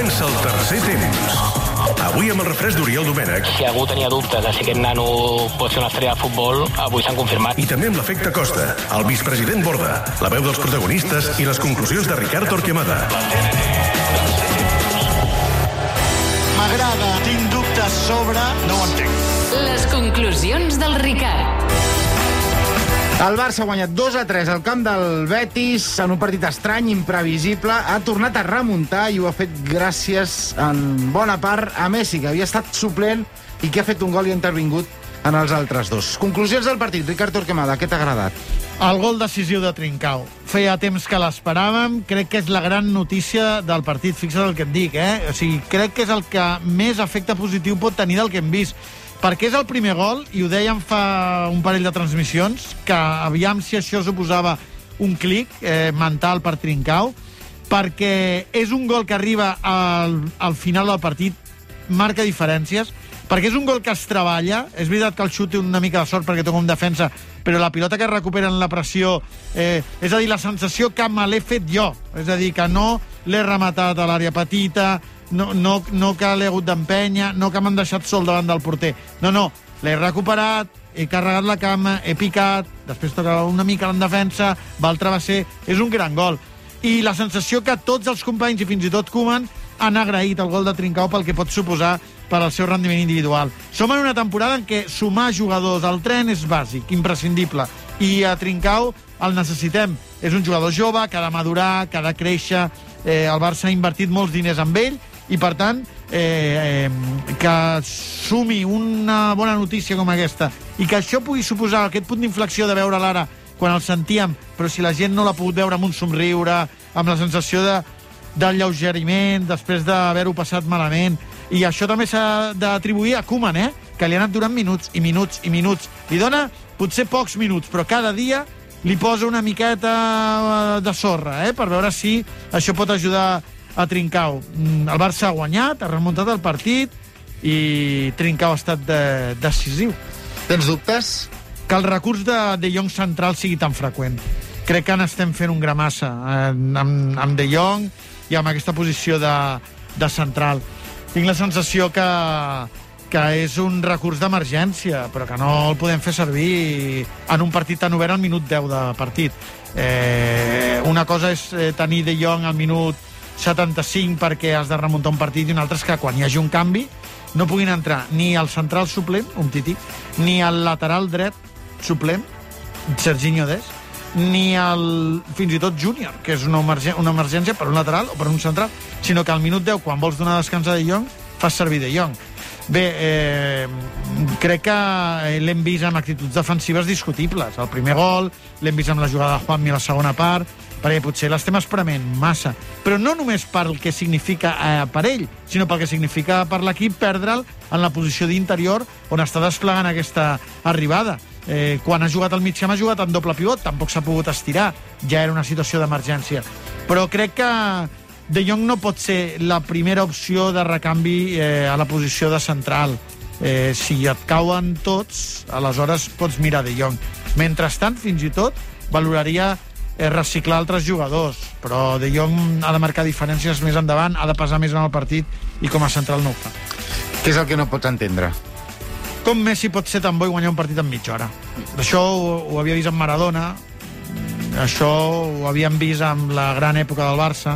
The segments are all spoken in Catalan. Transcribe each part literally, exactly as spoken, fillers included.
Comença el tercer temps. Avui amb el refresc d'Oriol Domènech. Si algú tenia dubtes de si aquest nano pot ser una estrella de futbol, avui s'han confirmat. I també amb l'efecte Costa, el vicepresident Borda, la veu dels protagonistes i les conclusions de Ricard Torquemada. M'agrada, tinc dubtes sobre... No ho entenc. Les conclusions del Ricard. El Barça ha guanyat dos a tres al camp del Betis en un partit estrany, imprevisible. Ha tornat a remuntar i ho ha fet gràcies, en bona part, a Messi, que havia estat suplent i que ha fet un gol i ha intervingut en els altres dos. Conclusions del partit. Ricard Torquemada, què t'ha agradat? El gol decisiu de Trincao. Feia temps que l'esperàvem. Crec que és la gran notícia del partit. Fixa't el que et dic, eh? O sigui, crec que és el que més efecte positiu pot tenir del que hem vist. Perquè és el primer gol, i ho dèiem fa un parell de transmissions, que aviam si això suposava un clic eh, mental per Trincao, perquè és un gol que arriba al, al final del partit, marca diferències, perquè és un gol que es treballa. És veritat que el xut té una mica de sort perquè toca un defensa, però la pilota que recuperen la pressió, eh, és a dir, la sensació que me l'he fet jo, és a dir, que no l'he rematat a l'àrea petita, no, no, no que l'he hagut d'empènyer, no que m'han deixat sol davant del porter. No, no, l'he recuperat, he carregat la cama, he picat, després toca una mica en defensa, va al travesser, és un gran gol. I la sensació que tots els companys, i fins i tot Koeman, han agraït el gol de Trincao pel que pot suposar per al seu rendiment individual. Som en una temporada en què sumar jugadors al tren és bàsic, imprescindible, i a Trincao el necessitem. És un jugador jove, que ha de madurar, que ha de créixer. Eh, el Barça ha invertit molts diners amb ell, i per tant eh, eh, que sumi una bona notícia com aquesta i que això pugui suposar aquest punt d'inflexió de veure l'ara quan el sentíem, però si la gent no l'ha pogut veure amb un somriure, amb la sensació de, d'alleugeriment després d'haver-ho passat malament. I això també s'ha d'atribuir a Koeman, eh? Que li ha anat durant minuts i minuts i minuts. Li dona potser pocs minuts, però cada dia li posa una miqueta de sorra, eh? Per veure si això pot ajudar a Trincao. El Barça ha guanyat, ha remuntat el partit i Trincao ha estat de, decisiu. Tens dubtes? Que el recurs de De Jong central sigui tan freqüent. Crec que n'estem fent un gramassa eh, amb, amb De Jong i amb aquesta posició de, de central. Tinc la sensació que, que és un recurs d'emergència, però que no el podem fer servir en un partit tan obert al minut deu de partit. Eh, una cosa és tenir De Jong al minut setanta-cinc perquè has de remuntar un partit, i una altra és que quan hi hagi un canvi no puguin entrar ni el central suplent, un tití, ni el lateral dret suplent, Serginho Dest, ni el, fins i tot Júnior, que és una, emergència, una emergència per un lateral o per un central, sinó que al minut deu, quan vols donar descans a De Jong, fas servir De Jong. Bé, eh, crec que l'hem vist amb actituds defensives discutibles. El primer gol, l'hem vist amb la jugada de Juanmi a la segona part, perquè potser l'estem esprement massa, però no només pel que significa eh, per ell, sinó pel que significa per l'equip perdre'l en la posició d'interior on està desplegant aquesta arribada. Eh, quan ha jugat al mig camp ha jugat en doble pivot, tampoc s'ha pogut estirar, ja era una situació d'emergència. Però crec que De Jong no pot ser la primera opció de recanvi eh, a la posició de central. Eh, si et cauen tots, aleshores pots mirar De Jong. Mentrestant, fins i tot, valoraria reciclar altres jugadors, però De Jong ha de marcar diferències més endavant, ha de pesar més en el partit, i com a central no ho fa. Què és el que no pots entendre? Com Messi pot ser tan bo i guanyar un partit en mitja hora? Això ho, ho havia vist amb Maradona, això ho havíem vist amb la gran època del Barça,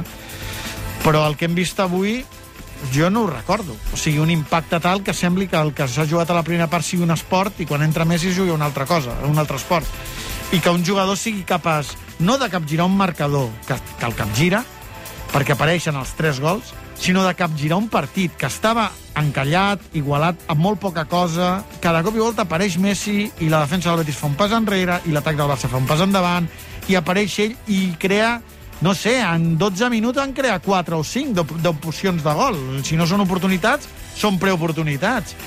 però el que hem vist avui jo no ho recordo. O sigui, un impacte tal que sembli que el que s'ha jugat a la primera part sigui un esport i quan entra Messi jugui una altra cosa, un altre esport. I que un jugador sigui capaç no de capgirar un marcador, que, que el capgira, perquè apareixen els tres gols, sinó de capgirar un partit que estava encallat, igualat, amb molt poca cosa. Cada cop i volta apareix Messi i la defensa del Betis fa un pas enrere i l'atac del Barça fa un pas endavant i apareix ell i crea, no sé, en dotze minuts en crea quatre o cinc d'opcions de gol. Si no són oportunitats, són preoportunitats.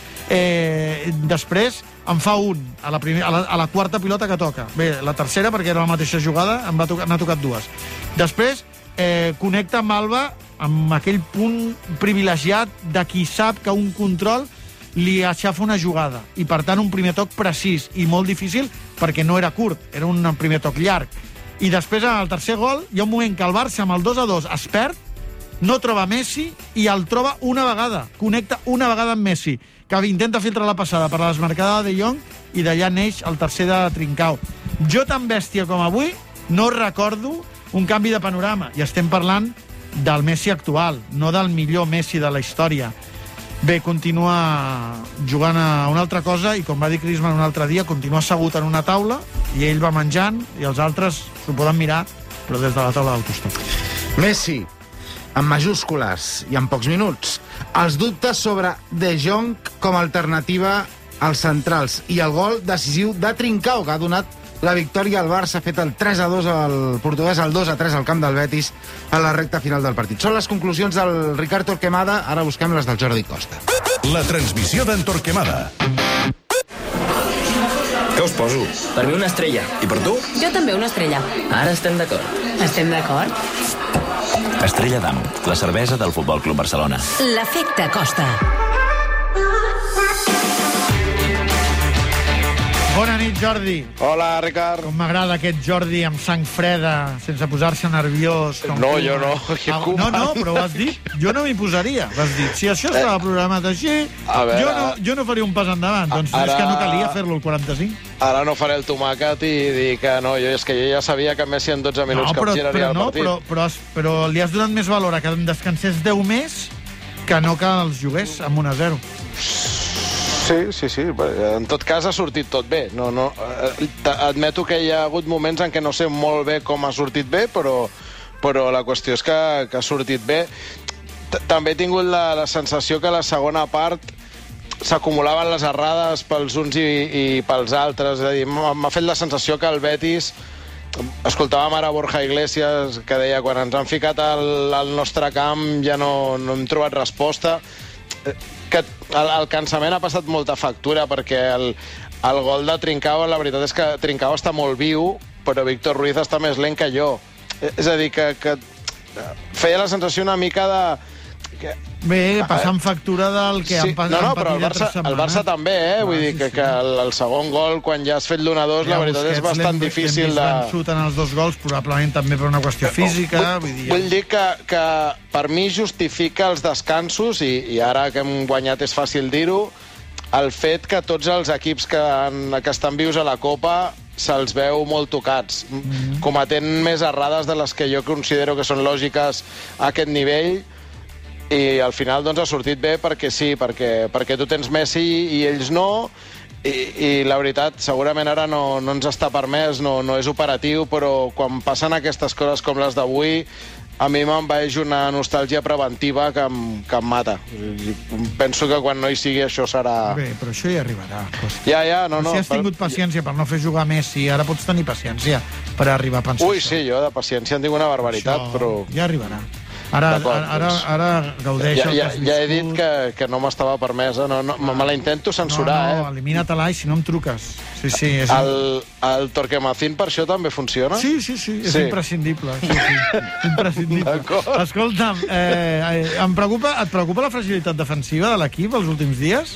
Eh, després en fa un a la, primer, a, la, a la quarta pilota que toca. Bé, la tercera, perquè era la mateixa jugada, em va tocar, n'ha tocat dues. Després eh, connecta amb Alba amb aquell punt privilegiat de qui sap que un control li aixafa una jugada, i per tant un primer toc precís i molt difícil perquè no era curt, era un primer toc llarg. I després al tercer gol hi ha un moment que el Barça amb el dos a dos es perd no troba Messi i el troba una vegada, connecta una vegada amb Messi, que intenta filtrar la passada per la desmarcada de De Jong i d'allà neix el tercer de Trincao. Jo tan bèstia com avui no recordo un canvi de panorama, i estem parlant del Messi actual, no del millor Messi de la història. Bé, continua jugant a una altra cosa i, com va dir Griezmann un altre dia, continua assegut en una taula i ell va menjant i els altres s'ho poden mirar, però des de la taula del costat. Messi, amb majúscules i en pocs minuts. Els dubtes sobre De Jong com a alternativa als centrals i el gol decisiu de Trincao, que ha donat la victòria al Barça, ha fet el tres a dos al portuguès, el dos a tres al camp del Betis a la recta final del partit. Són les conclusions del Ricard Torquemada, ara busquem les del Jordi Costa. La transmissió d'en Torquemada. Què us poso? Per mi una estrella. I per tu? Jo també una estrella. Ara estem d'acord. Estem d'acord? Estrella d'Am, la cervesa del Futbol Club Barcelona. L'efecte Costa. Bona nit, Jordi. Hola, Ricard. Com m'agrada aquest Jordi amb sang freda, sense posar-se nerviós. Com No, tu. jo no. Ah, no, no, però ho has dit. Jo no m'hi posaria. Vas dir, si això estava programat així, A veure, jo, no, jo no faria un pas endavant. Doncs ara- és que no calia fer-lo al quaranta-cinc. Ara no faré el tomàquet i dir que no, jo, és que jo ja sabia que Messi en dotze minuts No, però, capgiraria però, el no, partit. però, però, has- però li has donat més valor a que en descansés deu més que no que els jugués amb un a zero. Sí, sí, sí. En tot cas ha sortit tot bé. No, no, eh, admeto que hi ha hagut moments en què no sé molt bé com ha sortit bé, però, però la qüestió és que, que ha sortit bé. T- També he tingut la, la sensació que a la segona part s'acumulaven les errades pels uns i, i pels altres. És a dir, m'ha m'ha fet la sensació que el Betis... Escoltàvem ara Borja Iglesias, que deia quan ens han ficat al, al nostre camp ja no, no hem trobat resposta. Eh, que el, el cansament ha passat molta factura, perquè el, el gol de Trincao, la veritat és que Trincao està molt viu, però Víctor Ruiz està més lent que jo. Eh, És a dir, que, que feia la sensació una mica de... Que, Bé, passant factura del que sí, han passat. no, no, però el Barça, el Barça també, eh? Vull Ah, dir sí, que, sí. que el, el segon gol, quan ja has fet l'un a dos, la veritat és bastant difícil de... L'hem vist en els dos gols, probablement també per una qüestió física. Vull, Vull dir, vull dir que, que per mi justifica els descansos, i, i ara que hem guanyat és fàcil dir-ho, el fet que tots els equips que, han, que estan vius a la Copa se'ls veu molt tocats, mm-hmm. cometent més errades de les que jo considero que són lògiques a aquest nivell, i al final doncs ha sortit bé perquè sí, perquè, perquè tu tens Messi i ells no, i, i la veritat segurament ara no, no ens està permès, no, no és operatiu, però quan passen aquestes coses com les d'avui, a mi m'envaeix una nostàlgia preventiva que em, que em mata. Penso que quan no hi sigui això serà... Bé, però això hi arribarà. Costa. Ja, ja, no, no. Si has tingut paciència per no fer jugar Messi, ara pots tenir paciència per arribar a pensar Ui, això. sí, jo de paciència en tinc una barbaritat, Això però... ja arribarà. Ara, ara, ara, ara gaudeix Ja, el que ja, has ja he dit viscut. que, que no m'estava permesa, no, no, me la intento censurar, no, no, eh? elimina-te-la i si no em truques. Sí, sí, és... El, el Torquemacín per això també funciona? Sí, sí, sí, és Sí. imprescindible. Sí, sí, imprescindible. D'acord. Escolta'm, eh, eh, em preocupa, et preocupa la fragilitat defensiva de l'equip els últims dies?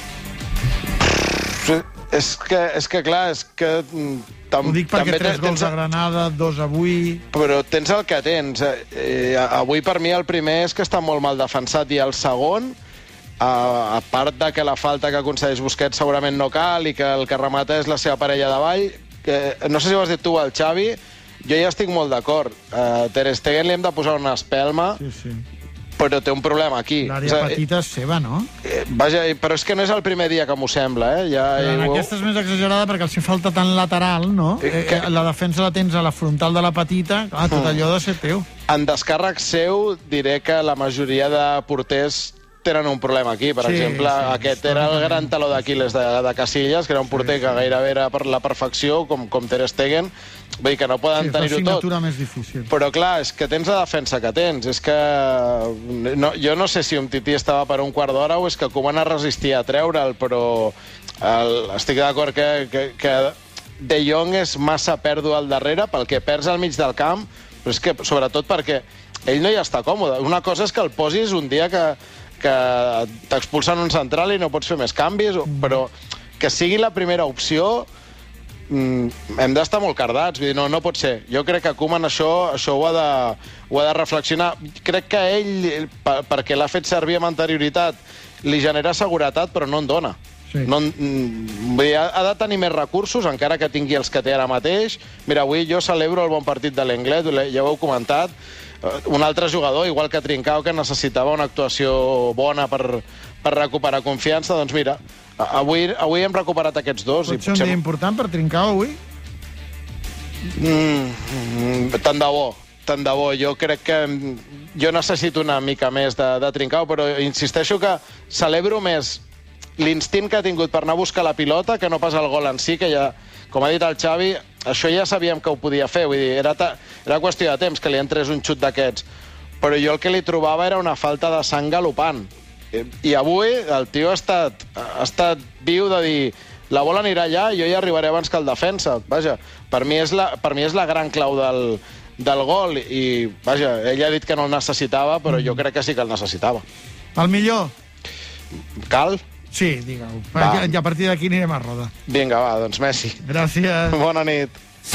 Sí, és que, és que clar, és que... mm, Tam, Ho dic perquè també tres gols tens, a Granada, dos avui... Però tens el que tens. Eh, avui per mi el primer és que està molt mal defensat, i el segon, a, a part de que la falta que aconsegueix Busquets segurament no cal i que el que remata és la seva parella davall, que, no sé si ho has dit tu, el Xavi, jo ja estic molt d'acord. Uh, Ter Stegen li hem de posar una espelma, Sí, sí. però té un problema aquí. L'àrea És a- petita és seva, no? eh, Vaja, però és que no és el primer dia que m'ho sembla, eh? Ja, Però en ho- aquesta és més exagerada perquè els hi falta tan lateral, no? Eh, Eh, que- eh, la defensa la tens a la frontal de la petita, clar, tot allò ha de ser teu. En descàrrec seu diré que la majoria de porters tenen un problema aquí. Per Sí, exemple, sí, aquest era el gran taló d'Aquiles de, de Casillas, que era un porter que gairebé era per la perfecció, com, com Ter Stegen. Vull dir que no poden Sí, és la tenir-ho tot. signatura més difícil. Però clar, és que tens la defensa que tens. És que no, jo no sé si un Tití estava per un quart d'hora o és que Koeman es resistia a treure'l, però el, estic d'acord que, que, que De Jong és massa pèrdua al darrere pel que perds al mig del camp, però és que sobretot perquè ell no hi està còmode. Una cosa és que el posis un dia que, que t'expulsen un central i no pots fer més canvis, però que sigui la primera opció mm, hem d'estar molt cardats, vull dir, no, no pot ser. Jo crec que Koeman això, això ho, ha de, ho ha de reflexionar. Crec que ell, per, perquè l'ha fet servir amb anterioritat, li genera seguretat, però no en dona. Sí. No, vull dir, ha, ha de tenir més recursos, encara que tingui els que té ara mateix. Mira, avui jo celebro el bon partit de l'Englet, ja ho heu comentat. Un altre jugador, igual que Trincao, que necessitava una actuació bona per, per recuperar confiança, doncs mira, avui, avui hem recuperat aquests dos. Pot ser un dia important per Trincao avui? Mm, tant de bo, tant de bo. Jo crec que jo necessito una mica més de, de Trincao, però insisteixo que celebro més l'instint que ha tingut per anar a buscar la pilota que no pas el gol en si, que ja, com ha dit el Xavi, això ja sabíem que ho podia fer, vull dir, era, ta, era qüestió de temps que li entrés un xut d'aquests, però jo el que li trobava era una falta de sang galopant. I avui el tio ha estat, ha estat viu de dir la bola anirà allà i jo ja arribaré abans que el defensa. Vaja, per mi és la, per mi és la gran clau del, del gol i, vaja, ell ha dit que no el necessitava, però jo crec que sí que el necessitava. El millor? Cal? Sí, digue-ho. I a partir d'aquí anirem a roda. Vinga, va, doncs Messi. Gràcies. Bona nit.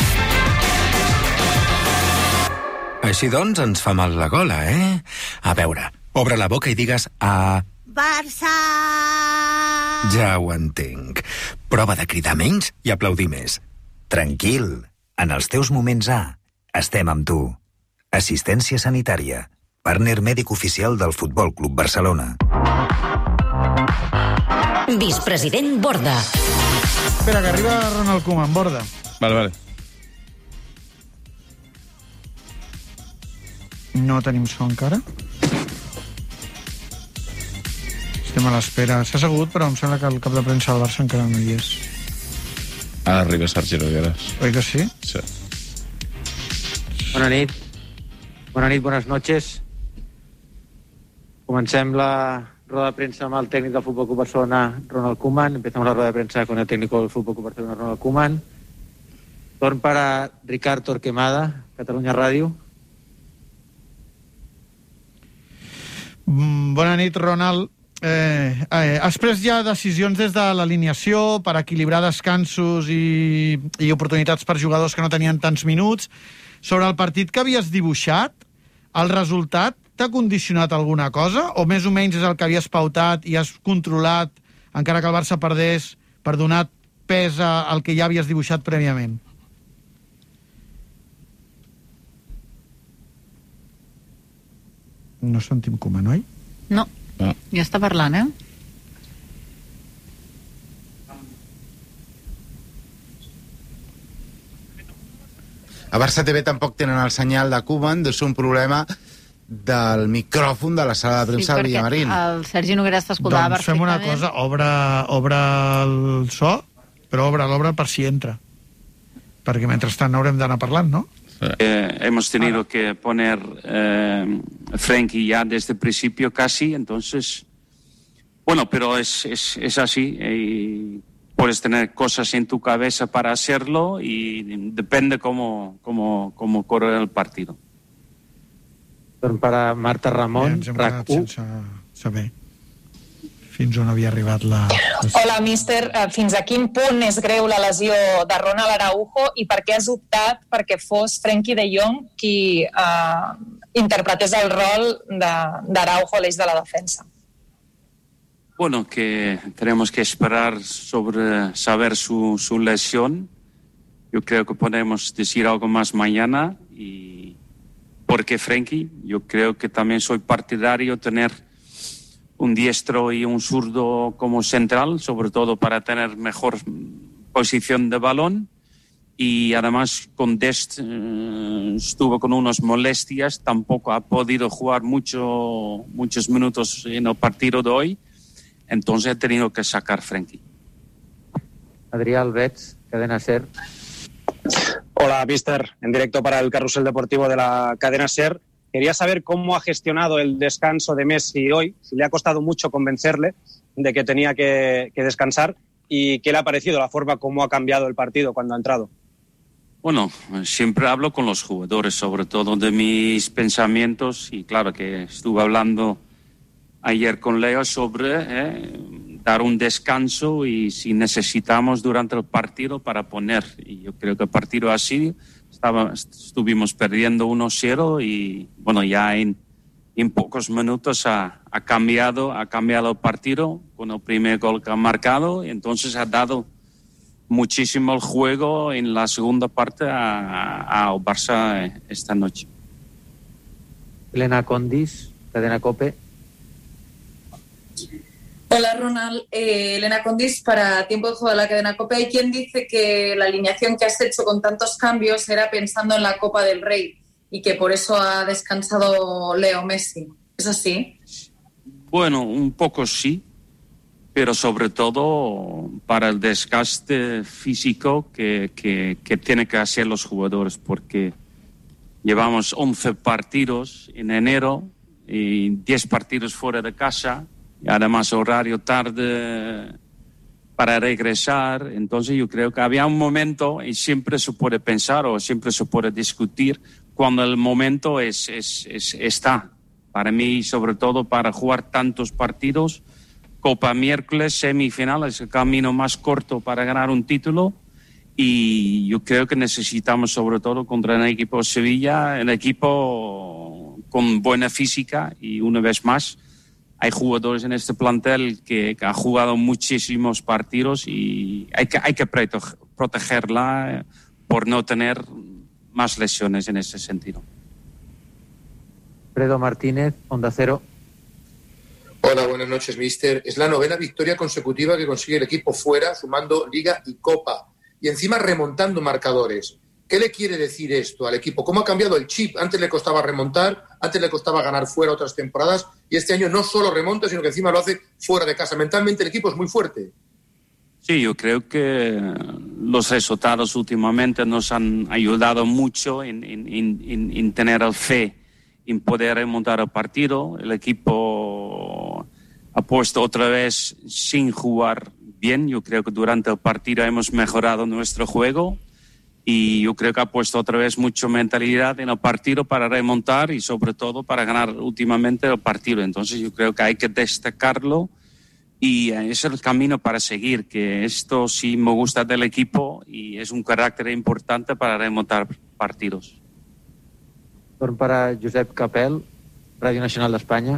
Així doncs ens fa mal la gola, eh? A veure, obre la boca i digues a... Barça! Ja ho entenc. Prova de cridar menys i aplaudir més. Tranquil, en els teus moments A, estem amb tu. Assistència sanitària. Partner mèdic oficial del Futbol Club Barcelona. Vicepresident Borda. Espera, que arriba Ronald Koeman, Borda. Vale, vale. No tenim so encara. Estem a l'espera. S'ha assegut, però em sembla que el cap de premsa del Barça encara no hi és. Ara arriba Sergi Nogueras. Oi que sí? Sí. Bona nit. Bona nit, buenas noches. Comencem la rueda de prensa amb el tècnic del Fútbol Club Barcelona, Ronald Koeman. Empezamos la rueda de prensa con el técnico del Fútbol Club Barcelona, Ronald Koeman. Torn para Ricard Torquemada, Catalunya Ràdio. Bona nit, Ronald. Eh, eh, has pres ja decisions des de l'alineació per equilibrar descansos i, i oportunitats per jugadors que no tenien tants minuts. Sobre el partit que havies dibuixat, el resultat t'ha condicionat alguna cosa? O més o menys és el que havies pautat i has controlat, encara que el Barça perdés, per donar pes al que ja havies dibuixat prèviament? No sentim Koeman, oi? No, no, ja està parlant, eh? A Barça T V tampoc tenen el senyal de Koeman, deu ser un problema del micròfon de la sala de premsa del Villamarín. Sí, perquè el Sergi Nogueras t'escoltava doncs fem una cosa, obre, obre el so, però obre l'obre per si entra. Perquè mentrestant haurem d'anar parlant, no? Eh, hemos tenido que poner eh, Frenkie ya desde el principio casi, entonces, bueno, pero es, es, es así, y puedes tener cosas en tu cabeza para hacerlo y depende cómo, cómo, cómo corre el partido. Para Marta Ramon, ja RAC u. Sense saber fins on havia arribat la... Hola, míster. Fins a quin punt és greu la lesió de Ronald Araujo i per què has optat perquè fos Frenkie de Jong qui eh, interpretés el rol d'Araujo a l'eix de la defensa? Bueno, que tenemos que esperar sobre saber su, su lesión. Yo creo que podemos decir algo más mañana. Y ¿por qué Frenkie? Yo creo que también soy partidario de tener un diestro y un zurdo como central, sobre todo para tener mejor posición de balón. Y además con Dest eh, estuvo con unas molestias, tampoco ha podido jugar mucho, muchos minutos en el partido de hoy, entonces he tenido que sacar Frenkie. Adrià Albets, Cadena SER. Hola, mister, en directo para el carrusel deportivo de la Cadena SER. Quería saber cómo ha gestionado el descanso de Messi hoy, si le ha costado mucho convencerle de que tenía que, que descansar y qué le ha parecido la forma como ha cambiado el partido cuando ha entrado. Bueno, siempre hablo con los jugadores, sobre todo de mis pensamientos, y claro que estuve hablando ayer con Leo sobre eh, dar un descanso y si necesitamos durante el partido para poner. Y yo creo que el partido así, estaba, estuvimos perdiendo uno cero y bueno, ya en, en pocos minutos ha, ha, cambiado, ha cambiado el partido con el primer gol que ha marcado y entonces ha dado muchísimo el juego en la segunda parte al Barça esta noche. Elena Condis, Cadena COPE. Hola Ronald, eh, Elena Condis para Tiempo de Juego de la Cadena COPE. Hay quien dice que la alineación que has hecho con tantos cambios era pensando en la Copa del Rey y que por eso ha descansado Leo Messi. ¿Es así? Bueno, un poco sí, pero sobre todo para el desgaste físico que, que, que tienen que hacer los jugadores, porque llevamos once partidos en enero y diez partidos fuera de casa, y además horario tarde para regresar. Entonces yo creo que había un momento, y siempre se puede pensar o siempre se puede discutir, cuando el momento es, es, es, está. Para mí, sobre todo para jugar tantos partidos, Copa miércoles, semifinal, es el camino más corto para ganar un título. Y yo creo que necesitamos, sobre todo contra el equipo de Sevilla, el equipo con buena física. Y una vez más, hay jugadores en este plantel que, que han jugado muchísimos partidos y hay que, hay que protegerla por no tener más lesiones en ese sentido. Fredo Martínez, Onda Cero. Hola, buenas noches, mister. Es la novena victoria consecutiva que consigue el equipo fuera, sumando Liga y Copa. Y encima remontando marcadores. ¿Qué le quiere decir esto al equipo? ¿Cómo ha cambiado el chip? Antes le costaba remontar, antes le costaba ganar fuera otras temporadas, y este año no solo remonta, sino que encima lo hace fuera de casa. Mentalmente el equipo es muy fuerte. Sí, yo creo que los resultados últimamente nos han ayudado mucho en, en, en, en tener el fe en poder remontar el partido. El equipo ha puesto otra vez sin jugar bien. Yo creo que durante el partido hemos mejorado nuestro juego y yo creo que ha puesto otra vez mucha mentalidad en el partido para remontar y sobre todo para ganar últimamente el partido. Entonces yo creo que hay que destacarlo y ese es el camino para seguir, que esto sí me gusta del equipo y es un carácter importante para remontar partidos. Torn para Josep Capel, Radio Nacional de España.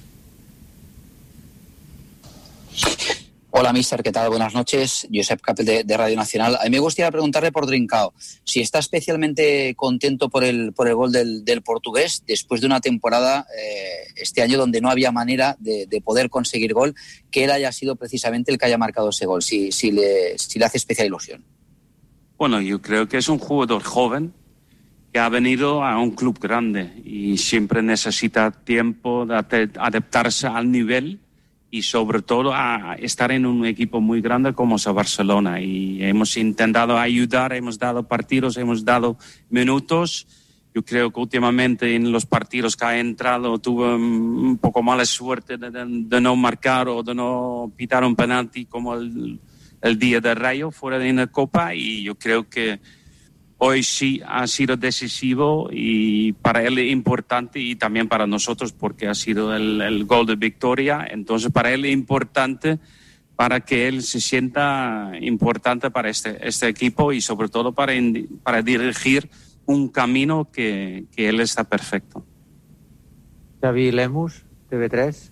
Hola, mister, ¿qué tal? Buenas noches. Josep Capel de, de Radio Nacional. A mí me gustaría preguntarle por Trincao, si está especialmente contento por el, por el gol del, del portugués después de una temporada eh, este año donde no había manera de, de poder conseguir gol, que él haya sido precisamente el que haya marcado ese gol, si, si, le, si le hace especial ilusión. Bueno, yo creo que es un jugador joven que ha venido a un club grande y siempre necesita tiempo de adaptarse al nivel y sobre todo a estar en un equipo muy grande como es Barcelona. Y hemos intentado ayudar, hemos dado partidos, hemos dado minutos. Yo creo que últimamente en los partidos que ha entrado tuvo un poco mala suerte de, de, de no marcar o de no pitar un penalti como el, el día de Rayo fuera de la Copa, y yo creo que hoy sí ha sido decisivo y para él es importante y también para nosotros porque ha sido el, el gol de victoria. Entonces para él es importante para que él se sienta importante para este, este equipo y sobre todo para, para dirigir un camino que, que él está perfecto. Xavi Lemus, T V tres.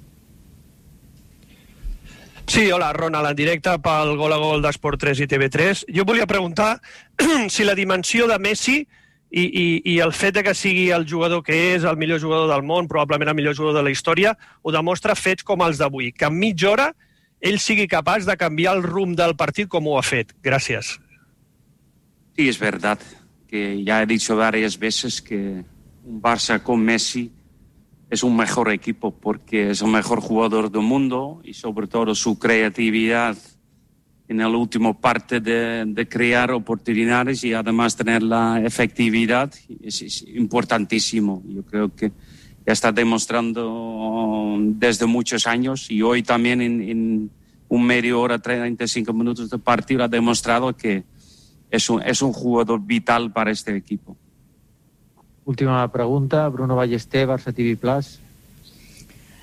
Sí, hola, Ronald, en directe pel Gol a Gol d'Esport tres i T V tres. Jo volia preguntar si la dimensió de Messi i, i, i el fet de que sigui el jugador que és, el millor jugador del món, probablement el millor jugador de la història, ho demostra fets com els d'avui, que en mitja hora ell sigui capaç de canviar el rumb del partit com ho ha fet. Gràcies. Sí, es verdad, que ya he dicho varias veces que un Barça con Messi es un mejor equipo porque es el mejor jugador del mundo y sobre todo su creatividad en la última parte de, de crear oportunidades y además tener la efectividad es, es importantísimo. Yo creo que ya está demostrando desde muchos años y hoy también en, en un medio hora, treinta y cinco minutos de partido ha demostrado que es un, es un jugador vital para este equipo. Última pregunta, Bruno Ballester, Barça T V Plus.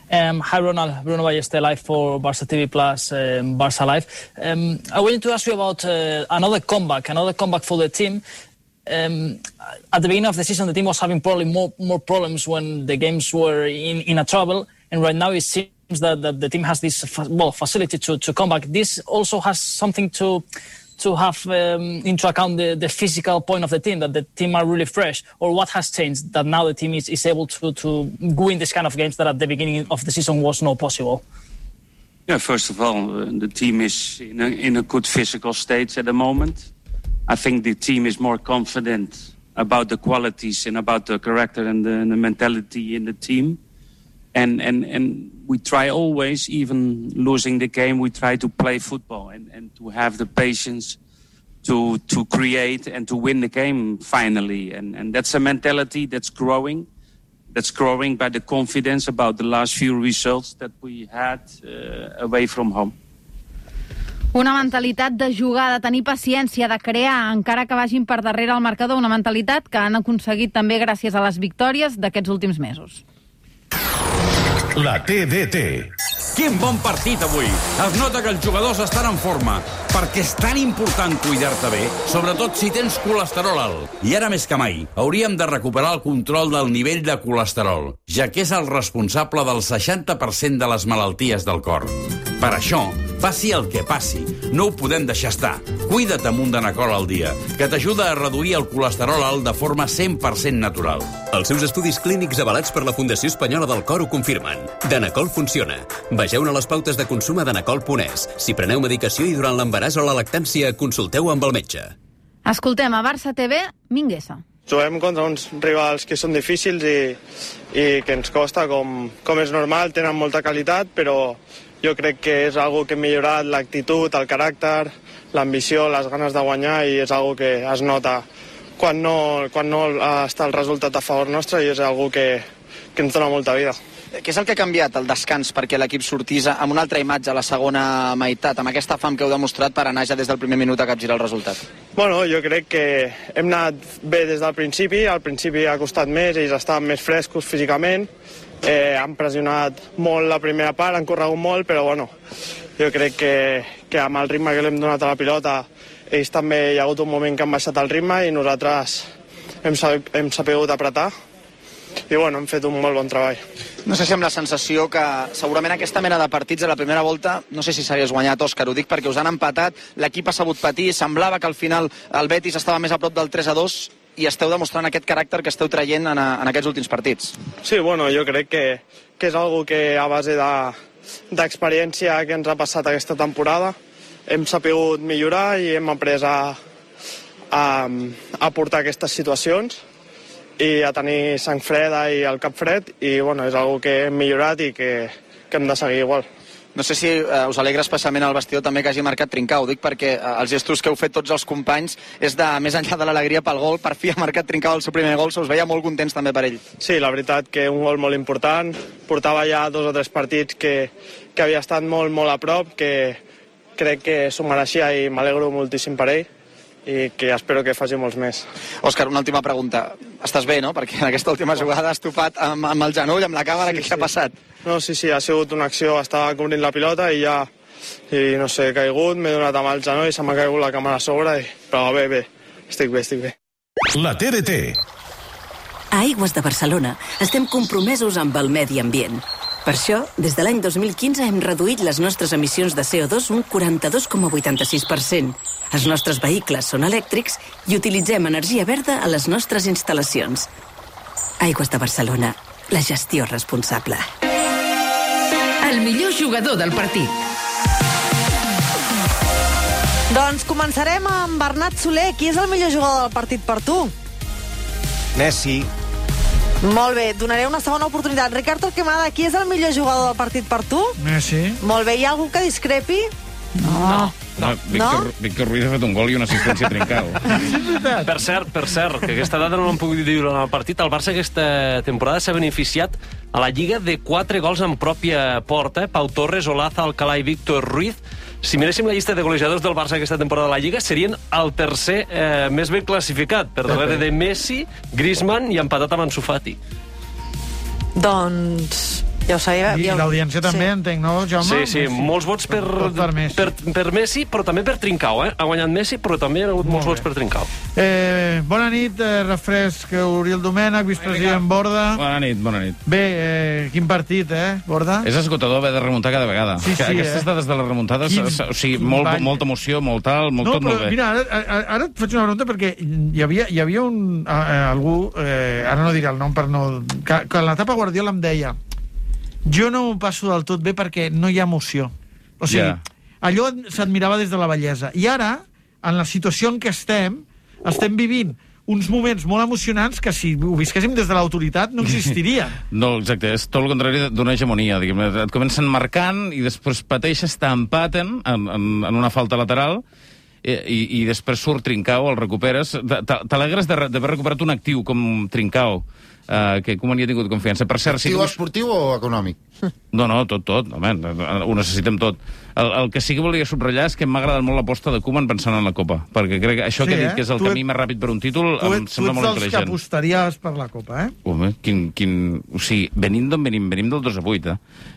Um, hi, Ronald. Bruno Ballester live for Barça T V Plus, um, Barça Live. Um, I wanted to ask you about uh, another comeback, another comeback for the team. Um, at the beginning of the season, the team was having probably more more problems when the games were in, in a trouble, and right now it seems that, that the team has this well facility to, to come back. This also has something to to have um, into account the, the physical point of the team, that the team are really fresh, or what has changed that now the team is, is able to, to win this kind of games that at the beginning of the season was not possible? Yeah, first of all, uh, the team is in a, in a good physical state at the moment. I think the team is more confident about the qualities and about the character and the, and the mentality in the team. And, and, and we try always, even losing the game, we try to play football and, and to have the patience to to create and to win the game finally. And, and that's a mentality that's growing. That's growing by the confidence about the last few results that we had uh, away from home. Una mentalitat de jugar, de tenir paciència, de crear, encara que vagin per darrere el marcador, una mentalitat que han aconseguit també gràcies a les victòries d'aquests últims mesos. La T D T. Quin bon partit avui! Es nota que els jugadors estan en forma, perquè és tan important cuidar-te bé, sobretot si tens colesterol alt. I ara més que mai, hauríem de recuperar el control del nivell de colesterol, ja que és el responsable del seixanta per cent de les malalties del cor. Per això, passi el que passi, no ho podem deixar estar. Cuida't amb un Danacol al dia, que t'ajuda a reduir el colesterol alt de forma cent per cent natural. Els seus estudis clínics avalats per la Fundació Espanyola del Cor ho confirmen. Danacol funciona. Vegeu-ne les pautes de consum a danacol punt es. Si preneu medicació i durant l'embaràs o la lactància, consulteu amb el metge. Escoltem a Barça T V, Minguesa. Juguem contra uns rivals que són difícils i, i que ens costa, com, com és normal, tenen molta qualitat, però jo crec que és algo que hem millorat, l'actitud, el caràcter, l'ambició, les ganes de guanyar, i és algo que es nota quan no, quan no està el resultat a favor nostre, i és algo que, que ens dona molta vida. Què és el que ha canviat el descans perquè l'equip sortís amb una altra imatge a la segona meitat, amb aquesta fam que heu demostrat per anar ja des del primer minut a capgirar el resultat? Bueno, jo crec que hem anat bé des del principi, al principi ha costat més, ells estaven més frescos físicament, eh, han pressionat molt la primera part, han corregut molt, però bueno, jo crec que, que amb el ritme que l'hem donat a la pilota, ells també hi ha hagut un moment que han baixat el ritme i nosaltres hem, hem sapigut apretar, i bueno, hem fet un molt bon treball. No sé si amb la sensació que segurament aquesta mena de partits a la primera volta, no sé si s'hagués guanyat, Òscar, ho dic perquè us han empatat, l'equip ha sabut patir, semblava que al final el Betis estava més a prop del tres a dos i esteu demostrant aquest caràcter que esteu traient en, a, en aquests últims partits. Sí, bueno, jo crec que, que és algo que a base d'experiència de, que ens ha passat aquesta temporada hem sapigut millorar i hem après a, a, a portar aquestes situacions i a tenir sang freda i el cap fred, i bueno, és algo que hem millorat i que, que hem de seguir igual. No sé si eh, us alegra especialment el vestidor també que hagi marcat Trincao, ho dic perquè eh, els gestos que heu fet tots els companys és de més enllà de l'alegria pel gol, per fi ha marcat Trincao el seu primer gol, se us veia molt contents també per ell. Sí, la veritat que un gol molt important, portava ja dos o tres partits que, que havia estat molt, molt a prop, que crec que s'ho mereixia i m'alegro moltíssim per ell, i que espero que faci molts més. Òscar, una última pregunta. Estàs bé, no? Perquè en aquesta última jugada has topat amb, amb el genoll, amb la càmera, sí, què sí. ha passat? No, sí, sí, ha sigut una acció, estava cobrint la pilota i ja, i no sé, he caigut, m'he donat amb el genoll, se m'ha caigut la càmera a sobre, i... però bé, bé, estic bé, estic bé. La T D T. A Aigües de Barcelona estem compromesos amb el medi ambient. Per això, des de l'any dos mil quinze hem reduït les nostres emissions de C O dos un quaranta-dos coma vuitanta-sis per cent. Els nostres vehicles són elèctrics i utilitzem energia verda a les nostres instal·lacions. Aigües de Barcelona, la gestió responsable. El millor jugador del partit. Doncs començarem amb Bernat Soler. Qui és el millor jugador del partit per tu? Messi. Molt bé, donaré una segona oportunitat. Ricard Torquemada, qui és el millor jugador del partit per tu? Messi. Molt bé, hi ha algú que discrepi? No. No, Víctor, no? Víctor Ruiz ha fet un gol i una assistència a Trincao. Per cert, per cert, que aquesta data no l'hem pogut dir durant el partit, el Barça aquesta temporada s'ha beneficiat a la Lliga de quatre gols en pròpia porta. Pau Torres, Olaza, Alcalá i Víctor Ruiz. Si miréssim la llista de golejadors del Barça aquesta temporada a la Lliga, serien el tercer eh, més ben classificat, per darrere de Messi, Griezmann i empatat amb Ansu Fati. Doncs Ja ho sabia. I ja... l'audiència també, sí. entenc, no, Jaume? Sí, sí, Messi. molts vots per, per, Messi. per, per Messi, però també per Trincao, eh? Ha guanyat Messi, però també hi ha hagut molts vots per Trincao. Eh, bona nit, eh, refresc, Oriol Domènech, vicepresident Borda. Bona nit, bona nit. Bé, eh, quin partit, eh, Borda? És esgotador haver de remuntar cada vegada. Sí, sí, Aquestes eh? dades de les remuntades, Quin- o sigui, quin molt, ball. molta emoció, molt tal, molt, No, tot però molt bé. mira, ara, ara, ara et faig una pregunta perquè hi havia, hi havia un, eh, algú, eh, ara no diré el nom per no... Que, que en l'etapa Guardiola em deia jo no ho passo del tot bé perquè no hi ha emoció. O sigui, Ja. allò s'admirava des de la bellesa. I ara, en la situació en què estem, estem vivint uns moments molt emocionants que si ho visquéssim des de l'autoritat no existirien. No, exacte, és tot el contrari d'una hegemonia, diguem. Et comencen marcant i després pateixes, t'empaten en, en, en una falta lateral i, i, i després surt Trincao, el recuperes. Te- T'alegres de- d'haver recuperat un actiu com Trincao, eh, que com hi ha tingut confiança. Per cert, sí Actiu que... esportiu o econòmic? No, no, tot, tot. Home, ho necessitem tot. El, el que sí que volia subratllar és que m'ha agradat molt l'aposta de Koeman pensant en la Copa, perquè crec que això Sí, que ha dit eh? que és el Tu et- camí més ràpid per un títol Tu, em ets- tu sembla ets molt dels que intel·ligent. apostaries per la Copa, eh? Home, quin, quin... O sigui, venint d'on venim, venim del dos a vuit, eh?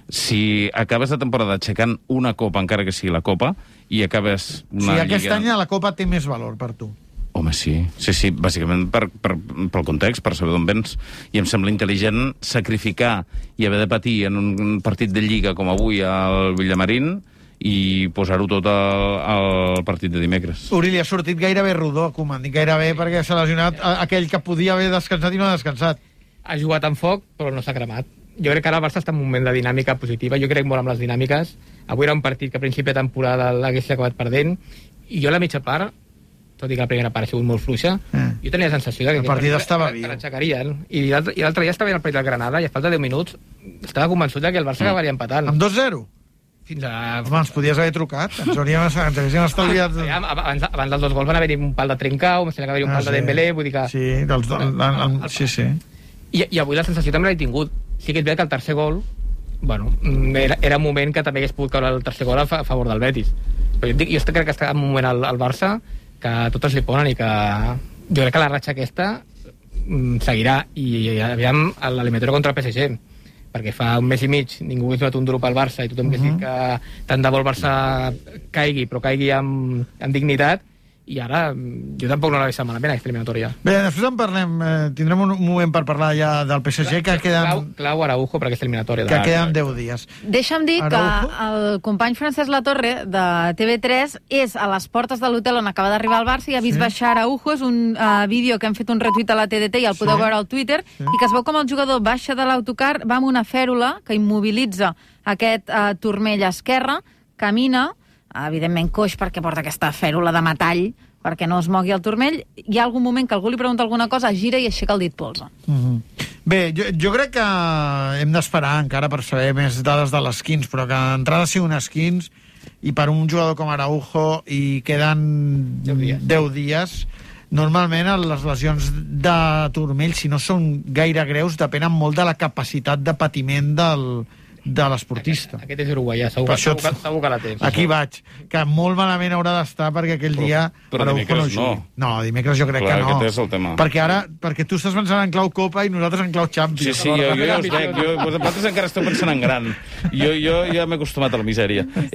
Si acabes la temporada aixecant una Copa, encara que sigui la Copa, i acabes O una sigui, aquest Lliga... any la Copa té més valor per tu. Home, sí, sí, sí, bàsicament per, per, pel context, per saber d'on vens. I em sembla intel·ligent sacrificar i haver de patir en un partit de Lliga com avui al Villamarín i posar-ho tot al, al partit de dimecres. Uri, li ha sortit gairebé rodó a Koeman, dic gairebé perquè s'ha lesionat a- aquell que podia haver descansat i no ha descansat. Ha jugat amb foc, però no s'ha cremat. Jo crec que ara el Barça està en un moment de dinàmica positiva. Jo crec molt amb les dinàmiques. Avui era un partit que a principi de temporada l'hagués acabat perdent, i jo a la mitja part, tot i que la primera part ha sigut molt fluixa, Eh. jo tenia la sensació de que El partit aquest estava que- viu. que l'aixecarien. I l'altre i l'altre dia estava veient el partit del Granada i a falta de deu minuts estava convençut de que el Barça Mm. acabaria empatant. Amb dos zero? Fins a... Home, ens podies haver trucat. Ens hauríem, ens haguéssim estalviat... Aviam, abans, abans dels dos gols van haver-hi un pal de Trincao, em sembla que va haver-hi un Ah, pal sí. de Dembélé, vull dir que... Sí, dels, el, el, el, sí, sí. I, I avui la sensació també l'he tingut. Sí que és veritat que el tercer gol, bueno, mm, era, era un moment que també hagués pogut caure el tercer gol a, fa, a favor del Betis. Però jo, dic, jo crec que està en un moment al, al Barça que totes li ponen i que jo crec que la ratxa aquesta mm, seguirà. I, i aviam, a l'eliminatori contra el P S G, perquè fa un mes i mig ningú hagués donat un drop al Barça i tothom uh -huh. que sí que tant de bo el Barça caigui, però caigui amb, amb dignitat, i ara mm, jo tampoc no l'he vist malament aquesta eliminatòria. Bé, després en parlem. Eh, tindrem un, un moment per parlar ja del P S G, que queden, Clau, clau Araujo per aquesta eliminatòria. que queden deu dies. Deixa'm dir Araujo? que el company Francesc Latorre, de T V tres, és a les portes de l'hotel on acaba d'arribar al Barça i ha vist Sí. baixar Araujo. És un uh, vídeo que hem fet un retuit a la T D T i el podeu Sí. veure al Twitter, Sí. i que es veu com el jugador baixa de l'autocar, va amb una fèrula que immobilitza aquest uh, turmell esquerre, camina, evidentment coix perquè porta aquesta fèrula de metall, perquè no es mogui el turmell. Hi ha algun moment que algú li pregunta alguna cosa, gira i aixeca el dit polze. Mm -hmm. Bé, jo, jo crec que hem d'esperar encara per saber més dades de les skins, però que d'entrada sigui unes skins i per un jugador com Araujo i queden deu dies, normalment les lesions de turmell, si no són gaire greus, depenen molt de la capacitat de patiment del, de l'esportista. Aquest és uruguaià, segur, Per que- això segur, que- segur que la té. Aquí vaig, que molt malament haurà d'estar perquè aquell dia però Araujo dimecres jugui. no. No, dimecres jo crec Clar, que no. aquest és el tema. Perquè ara, perquè tu estàs pensant en clau Copa i nosaltres en clau Sí, Champions. sí, jo, jo ja us veig. Jo, vosaltres encara esteu pensant en gran. Jo, jo ja m'he acostumat a la misèria. I,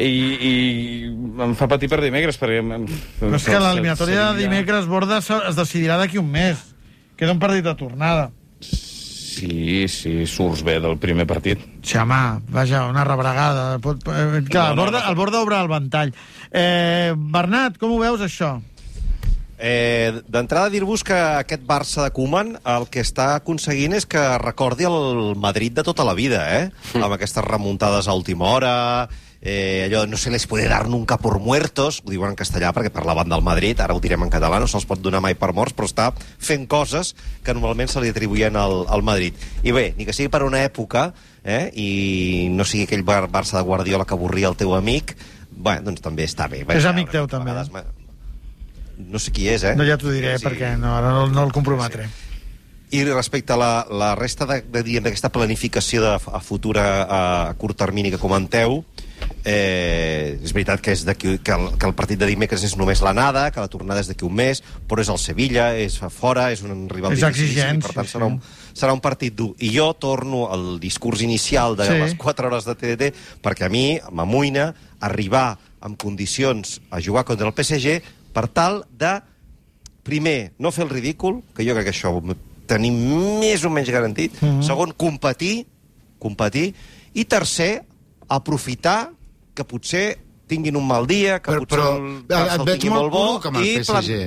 I em fa patir per dimecres, perquè... Però és que l'eliminatòria de dimecres, Borda, es decidirà d'aquí un mes. Queda un partit de tornada. Sí, sí, surts bé del primer partit. Sí, home, vaja, una rebregada. Pot, eh, clar, No, no, el, borda, no. el Borda obre el ventall. Eh, Bernat, com ho veus, això? Eh, D'entrada, dir-vos que aquest Barça de Koeman el que està aconseguint és que recordi el Madrid de tota la vida, eh? Amb aquestes remuntades a última hora, eh, allò no se les puede dar nunca por muertos, ho diuen en castellà perquè parlaven del Madrid, ara ho direm en català, no se'ls pot donar mai per morts, però està fent coses que normalment se li atribuïen al, al Madrid. I bé, ni que sigui per una època, eh, i no sigui aquell Bar Barça de Guardiola que avorria el teu amic, bé, doncs també està bé. És amic teu, també. No sé qui és, eh? No, ja t'ho diré, Sí. perquè no, ara no, no el comprometré. I respecte a la, la resta de, de, diguem, d'aquesta planificació de, a futura a, a curt termini que comenteu, Eh, és veritat que, és que, el, que el partit de dimecres és només l'anada, que la tornada és d'aquí un mes, però és el Sevilla, és fora, és un rival és difícil, exigent, per tant sí, serà, un, serà un partit dur. I jo torno al discurs inicial de sí. les quatre hores de T D T, perquè a mi m'amoïna arribar en condicions a jugar contra el P S G per tal de, primer, no fer el ridícul, que jo crec que això ho tenim més o menys garantit, mm-hmm. segon, competir, competir, i tercer, aprofitar que potser tinguin un mal dia, que però, potser però, el Barça el tingui molt bo... Com el P S G.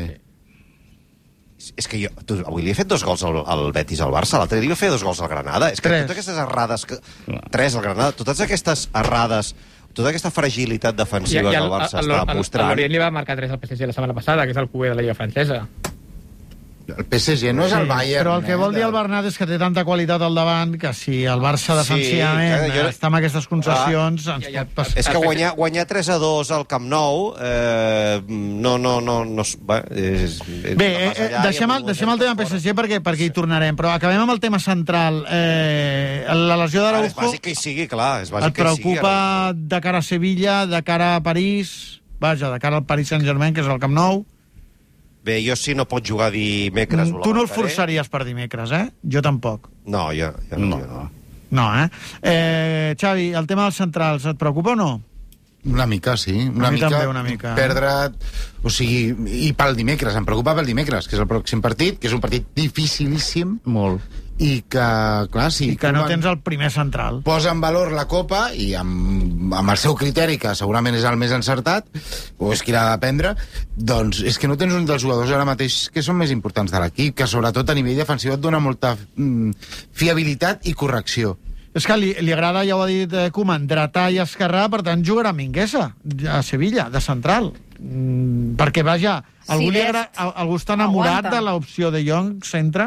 Plan... És que jo, tu, avui li he fet dos gols al, al Betis al Barça, l'altre dia li he fet dos gols al Granada. És que Tres. totes aquestes errades... Que... Tres al Granada. Totes aquestes errades, tota aquesta fragilitat defensiva que el Barça està mostrant... El Lorient li va marcar tres al P S G la setmana passada, que és el cué de la Lliga Francesa. El P S G no és el Bayern. Però el que vol dir el Bernat és que té tanta qualitat al davant que si el Barça defensivament sí, jo... està amb aquestes concessions ah, ens ja, ja, pot passar. És que guanyar, guanyar tres a dos al Camp Nou eh, no, no, no, no bé, és, és bé eh, deixem, el, deixem el tema P S G perquè, perquè hi tornarem, però acabem amb el tema central. Eh, la lesió d'Araujo és bàsic que hi sigui, clar, és bàsic et preocupa que sigui, de cara a Sevilla, de cara a París, vaja, de cara al Paris Saint-Germain, que és el Camp Nou? Bé, jo sí no pot jugar dimecres. Tu no el forçaries per dimecres, eh? Jo tampoc. No, jo, jo no. No, no eh? eh? Xavi, el tema dels centrals, et preocupa o no? Una mica, sí. Una a mi mica, també una mica. Perdre... O sigui, i pel dimecres, em preocupa pel dimecres, que és el pròxim partit, que és un partit dificilíssim. Molt. I que, clar, sí... I que no tens el primer central. Posa en valor la Copa, i amb, amb el seu criteri, que segurament és el més encertat, o és qui l'ha de prendre, doncs és que no tens un dels jugadors ara mateix que són més importants de l'equip, que sobretot a nivell defensiu et dona molta mm, fiabilitat i correcció. És que li, li agrada, ja ho ha dit eh, Koeman, dretar i esquerrà, per tant jugarà Mingueza a Sevilla, de central. Mm, perquè, vaja, algú, sí, li agrada, algú està enamorat aguanta. de l'opció de Young centre?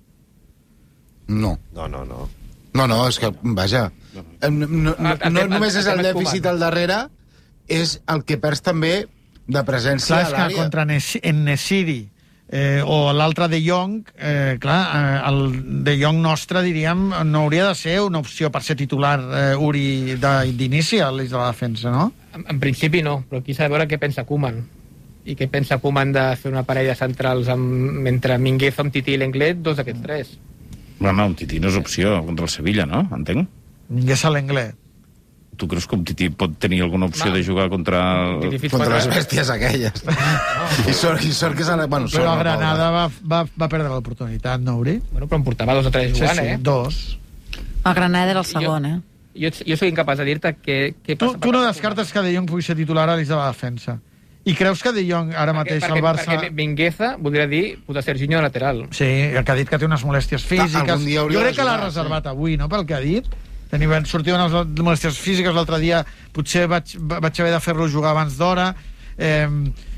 No. No, no, no. No, no, és que, vaja, no, no, no, no només és el dèficit al darrere, és el que perds també de presència clar, a l'àrea. Clar, contra Nesiri eh, o l'altre de Jong, eh, clar, eh, el de Jong nostre, diríem, no hauria de ser una opció per ser titular eh, Uri d'inici a l'eix de la defensa, no? En, en principi no, però aquí s'ha de veure què pensa Koeman. I què pensa Koeman de fer una parella centrals amb, entre Mingueza, amb Tití i l'Englet, dos d'aquests tres. Bueno, un Tití no és opció contra el Sevilla, no? Entenc? Mingueza a l'Englet. Tu creus que un Tití pot tenir alguna opció Va. de jugar contra... El... Contra les bèsties aquelles. I sort, i sort que s'ha... Bueno, però a Granada va, va, va perdre l'oportunitat, no, Uri? Bueno, però en portava dos o tres jugant, sí, sí, eh? dos. El Granada era el segon, eh? Jo, jo soc incapaç de dir-te què, què tu, passa... Tu no descartes que De Jong pugui ser titular a l'eix de la defensa. I creus que De Jong ara mateix perquè, al Barça... Perquè Mingueza voldria dir posar Serginho lateral. Sí, el que ha dit que té unes molèsties físiques. Jo crec que l'ha reservat sí. avui, no?, pel que ha dit. Tenia, sortia unes molèsties físiques l'altre dia, potser vaig, vaig haver de fer-lo jugar abans d'hora. Eh,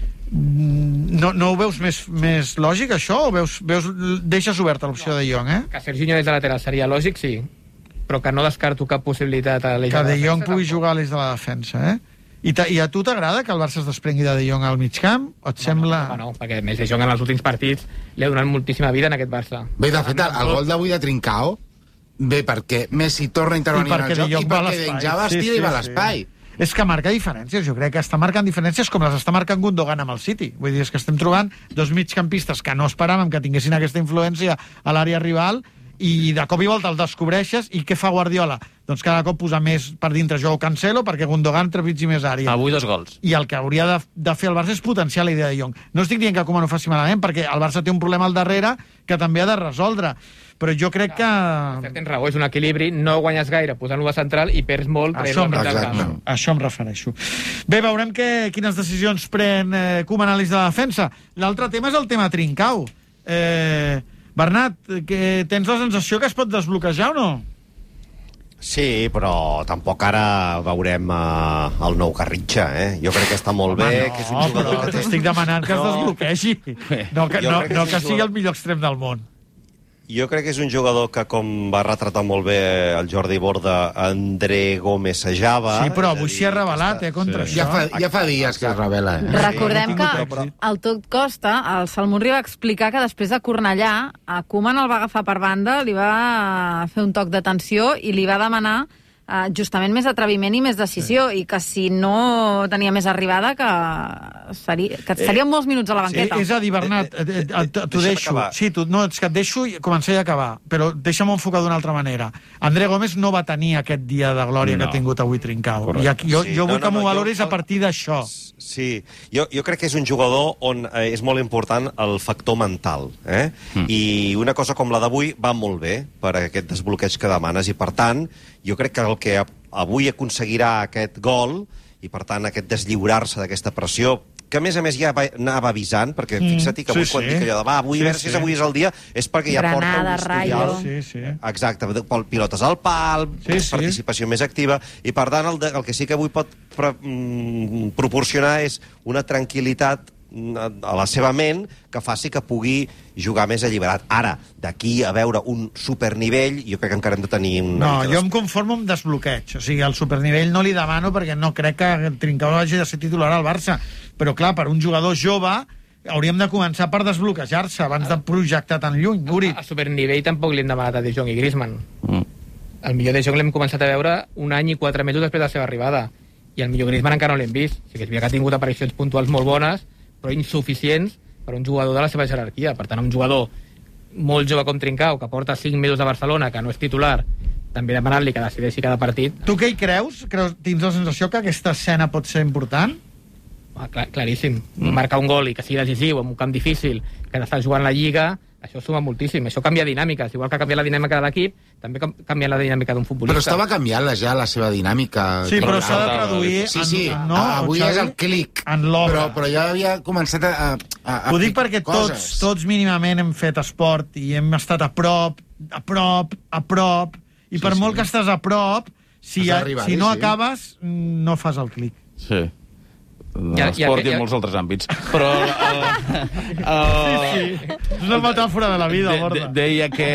no, no ho veus més, més lògic, això? O veus, veus, deixes oberta l'opció no. de Jong, eh? Que Serginho és de lateral seria lògic, sí. Però que no descarto cap possibilitat a l'eix de la defensa. Que De Jong pugui jugar a l'eix de la defensa, eh? I, I a tu t'agrada que el Barça es desprengui de De Jong al mig camp? O et no, sembla... No, no, no, perquè més De Jong en els últims partits li ha donat moltíssima vida en aquest Barça. Bé, de fet, el, el gol d'avui de Trincao ve perquè Messi torna a intervenir en el joc i perquè Denjava es tira i va a l'espai. És que marca diferències, jo crec que està marcant diferències com les està marcant Gundogan amb el City. Vull dir, és que estem trobant dos migcampistes que no esperàvem que tinguessin aquesta influència a l'àrea rival i de cop i volta el descobreixes i què fa Guardiola? Doncs cada cop posar més per dintre Joao Cancelo perquè Gundogan trepitgi més àrea. Avui dos gols. I el que hauria de, de fer el Barça és potenciar la idea de Jong. No estic dient que Koeman ho faci malament perquè el Barça té un problema al darrere que també ha de resoldre. Però jo crec que... que tens raó, és un equilibri, no guanyes gaire posant-lo de central i perds molt això em, exacte, això em refereixo. Bé, veurem que, quines decisions pren eh, Koeman a l'eix de la defensa. L'altre tema és el tema Trincao. Eh... Bernat, que tens la sensació que es pot desbloquejar o no? Sí, però tampoc ara veurem uh, el nou Garritxa, eh? Jo crec que està molt Home, bé, no, que és un jugador que té... Estic demanant que no. es desbloquegi. No que, no, que, no que sigui el millor extrem del món. Jo crec que és un jugador que, com va retratar molt bé el Jordi Borda, André Gómez-Ejava... Sí, però avui s'hi ha revelat, eh, contra sí. això. Ja fa, ja fa dies que es revela. Eh? Recordem que el Tot Costa, el Salmurri va explicar que després de Cornellà, a Koeman el va agafar per banda, li va fer un toc d'atenció i li va demanar uh, justament més atreviment i més decisió, sí. i que si no tenia més arribada, que seria, que serien eh, molts minuts a la banqueta. Eh, és a dir, Bernat, eh, eh, eh, t'ho deixo. Sí, tu, no, és que et deixo i començaré a acabar, però deixa'm enfocar d'una altra manera. André Gómez no va tenir aquest dia de glòria no. que ha tingut avui Trincao. I aquí, jo, sí, jo vull no, no, que m'ho no, valoris jo... a partir d'això. Sí, jo, jo crec que és un jugador on eh, és molt important el factor mental, eh? Mm. I una cosa com la d'avui va molt bé per aquest desbloqueig que demanes, i per tant, jo crec que el que avui aconseguirà aquest gol, i per tant aquest deslliurar-se d'aquesta pressió, que a més a més ja va, anava avisant, perquè mm. fixa-t'hi que avui sí, quan sí. dic allò de va, avui, sí, a veure si sí. avui és el dia, és perquè ja Granada, porta un historial... Sí, sí. Exacte, pilotes al pal, sí, sí. participació més activa, i per tant el, de, el que sí que avui pot pro, mm, proporcionar és una tranquil·litat a la seva ment que faci que pugui jugar més alliberat. Ara, d'aquí a veure un supernivell, jo crec que encara hem de tenir una no, mica... jo em conformo amb desbloqueig. O sigui, el supernivell no li demano perquè no crec que Trincao hagi de ser titular al Barça. Però, clar, per un jugador jove hauríem de començar per desbloquejar-se abans de projectar tan lluny. Uri. A, a supernivell tampoc li hem demanat a De Jong i Griezmann. Mm. El millor De Jong l'hem començat a veure un any i quatre mesos després de la seva arribada. I el millor Griezmann encara no l'hem vist. O sigui, és veritat que ha tingut aparicions puntuals molt bones, però insuficients per un jugador de la seva jerarquia. Per tant, un jugador molt jove com Trincao, que porta cinc mesos a Barcelona, que no és titular, també demanant-li que decideixi cada partit. Tu què hi creus? creus? Tens la sensació que aquesta escena pot ser important? Ah, clar, claríssim. Mm. Marcar un gol i que sigui decisiu en un camp difícil, que està jugant la Lliga, això suma moltíssim. Això canvia dinàmiques. Igual que canvia la dinàmica de l'equip, també canvia la dinàmica d'un futbolista. Però estava canviant ja la seva dinàmica. Sí, però s'ha de traduir... Sí, sí, en, no, avui és el clic. En l'obra. Però, però ja havia començat a... a, a Ho dic perquè tots, tots mínimament hem fet esport i hem estat a prop, a prop, a prop, i sí, per sí. molt que estàs a prop, si, a, si no sí. acabes, no fas el clic. Sí. Ja, l'esport ja, ja, i en molts altres àmbits. Però... El, el, el, sí, sí. És una metàfora de la vida, de, de, deia que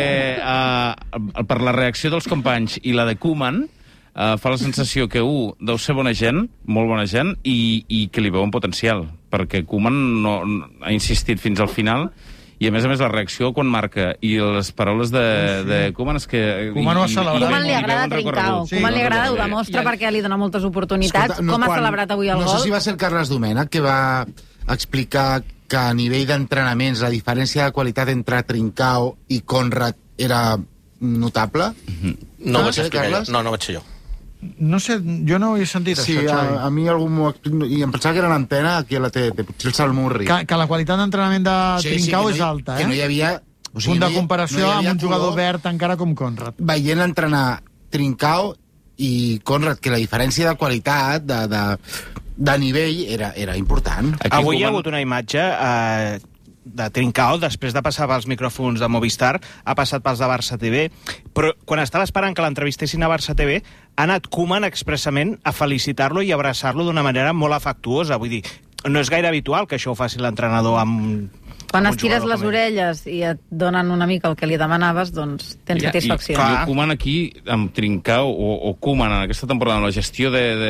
uh, per la reacció dels companys i la de Koeman uh, fa la sensació que un deu ser bona gent, molt bona gent, i, i que li veu un potencial, perquè Koeman no, no, ha insistit fins al final. I, a més a més, la reacció quan marca i les paraules de, de Koeman és que... Koeman ho ha celebrat. Koeman li agrada Trincao. Sí, Koeman li agrada, ho demostra I... perquè li dona moltes oportunitats. Escolta, no, Com ha quan, celebrat avui el no gol? No sé si va ser el Carles Domènech que va explicar que a nivell d'entrenaments la diferència de qualitat entre Trincao i Conrad era notable. Mm-hmm. No, no, vaig explicar jo. no, no vaig ser jo. No sé, jo no ho he sentit, sí, això, Xavi. A, a mi algú m'ho... I em pensava que era l'antena aquí a la T V, potser el Salmurri. Que, que la qualitat d'entrenament de sí, Trincao sí, és no hi, alta, eh? Que no hi havia... O sigui, punt de comparació no amb un jugador color, verd encara com Conrad. Veient entrenar Trincao i Conrad, que la diferència de qualitat, de, de, de nivell, era, era important. Aquí Avui hi ha hagut una imatge... Eh, de Trincao, després de passar pels micròfons de Movistar, ha passat pels de Barça T V, però quan estava esperant que l'entrevistessin a Barça T V, ha anat Koeman expressament a felicitar-lo i abraçar-lo d'una manera molt afectuosa. Vull dir, no és gaire habitual que això ho faci l'entrenador amb... Quan estires les orelles i et donen una mica el que li demanaves, doncs tens ja, satisfacció. I, i Koeman aquí, amb Trincao, o, o Koeman en aquesta temporada, amb la gestió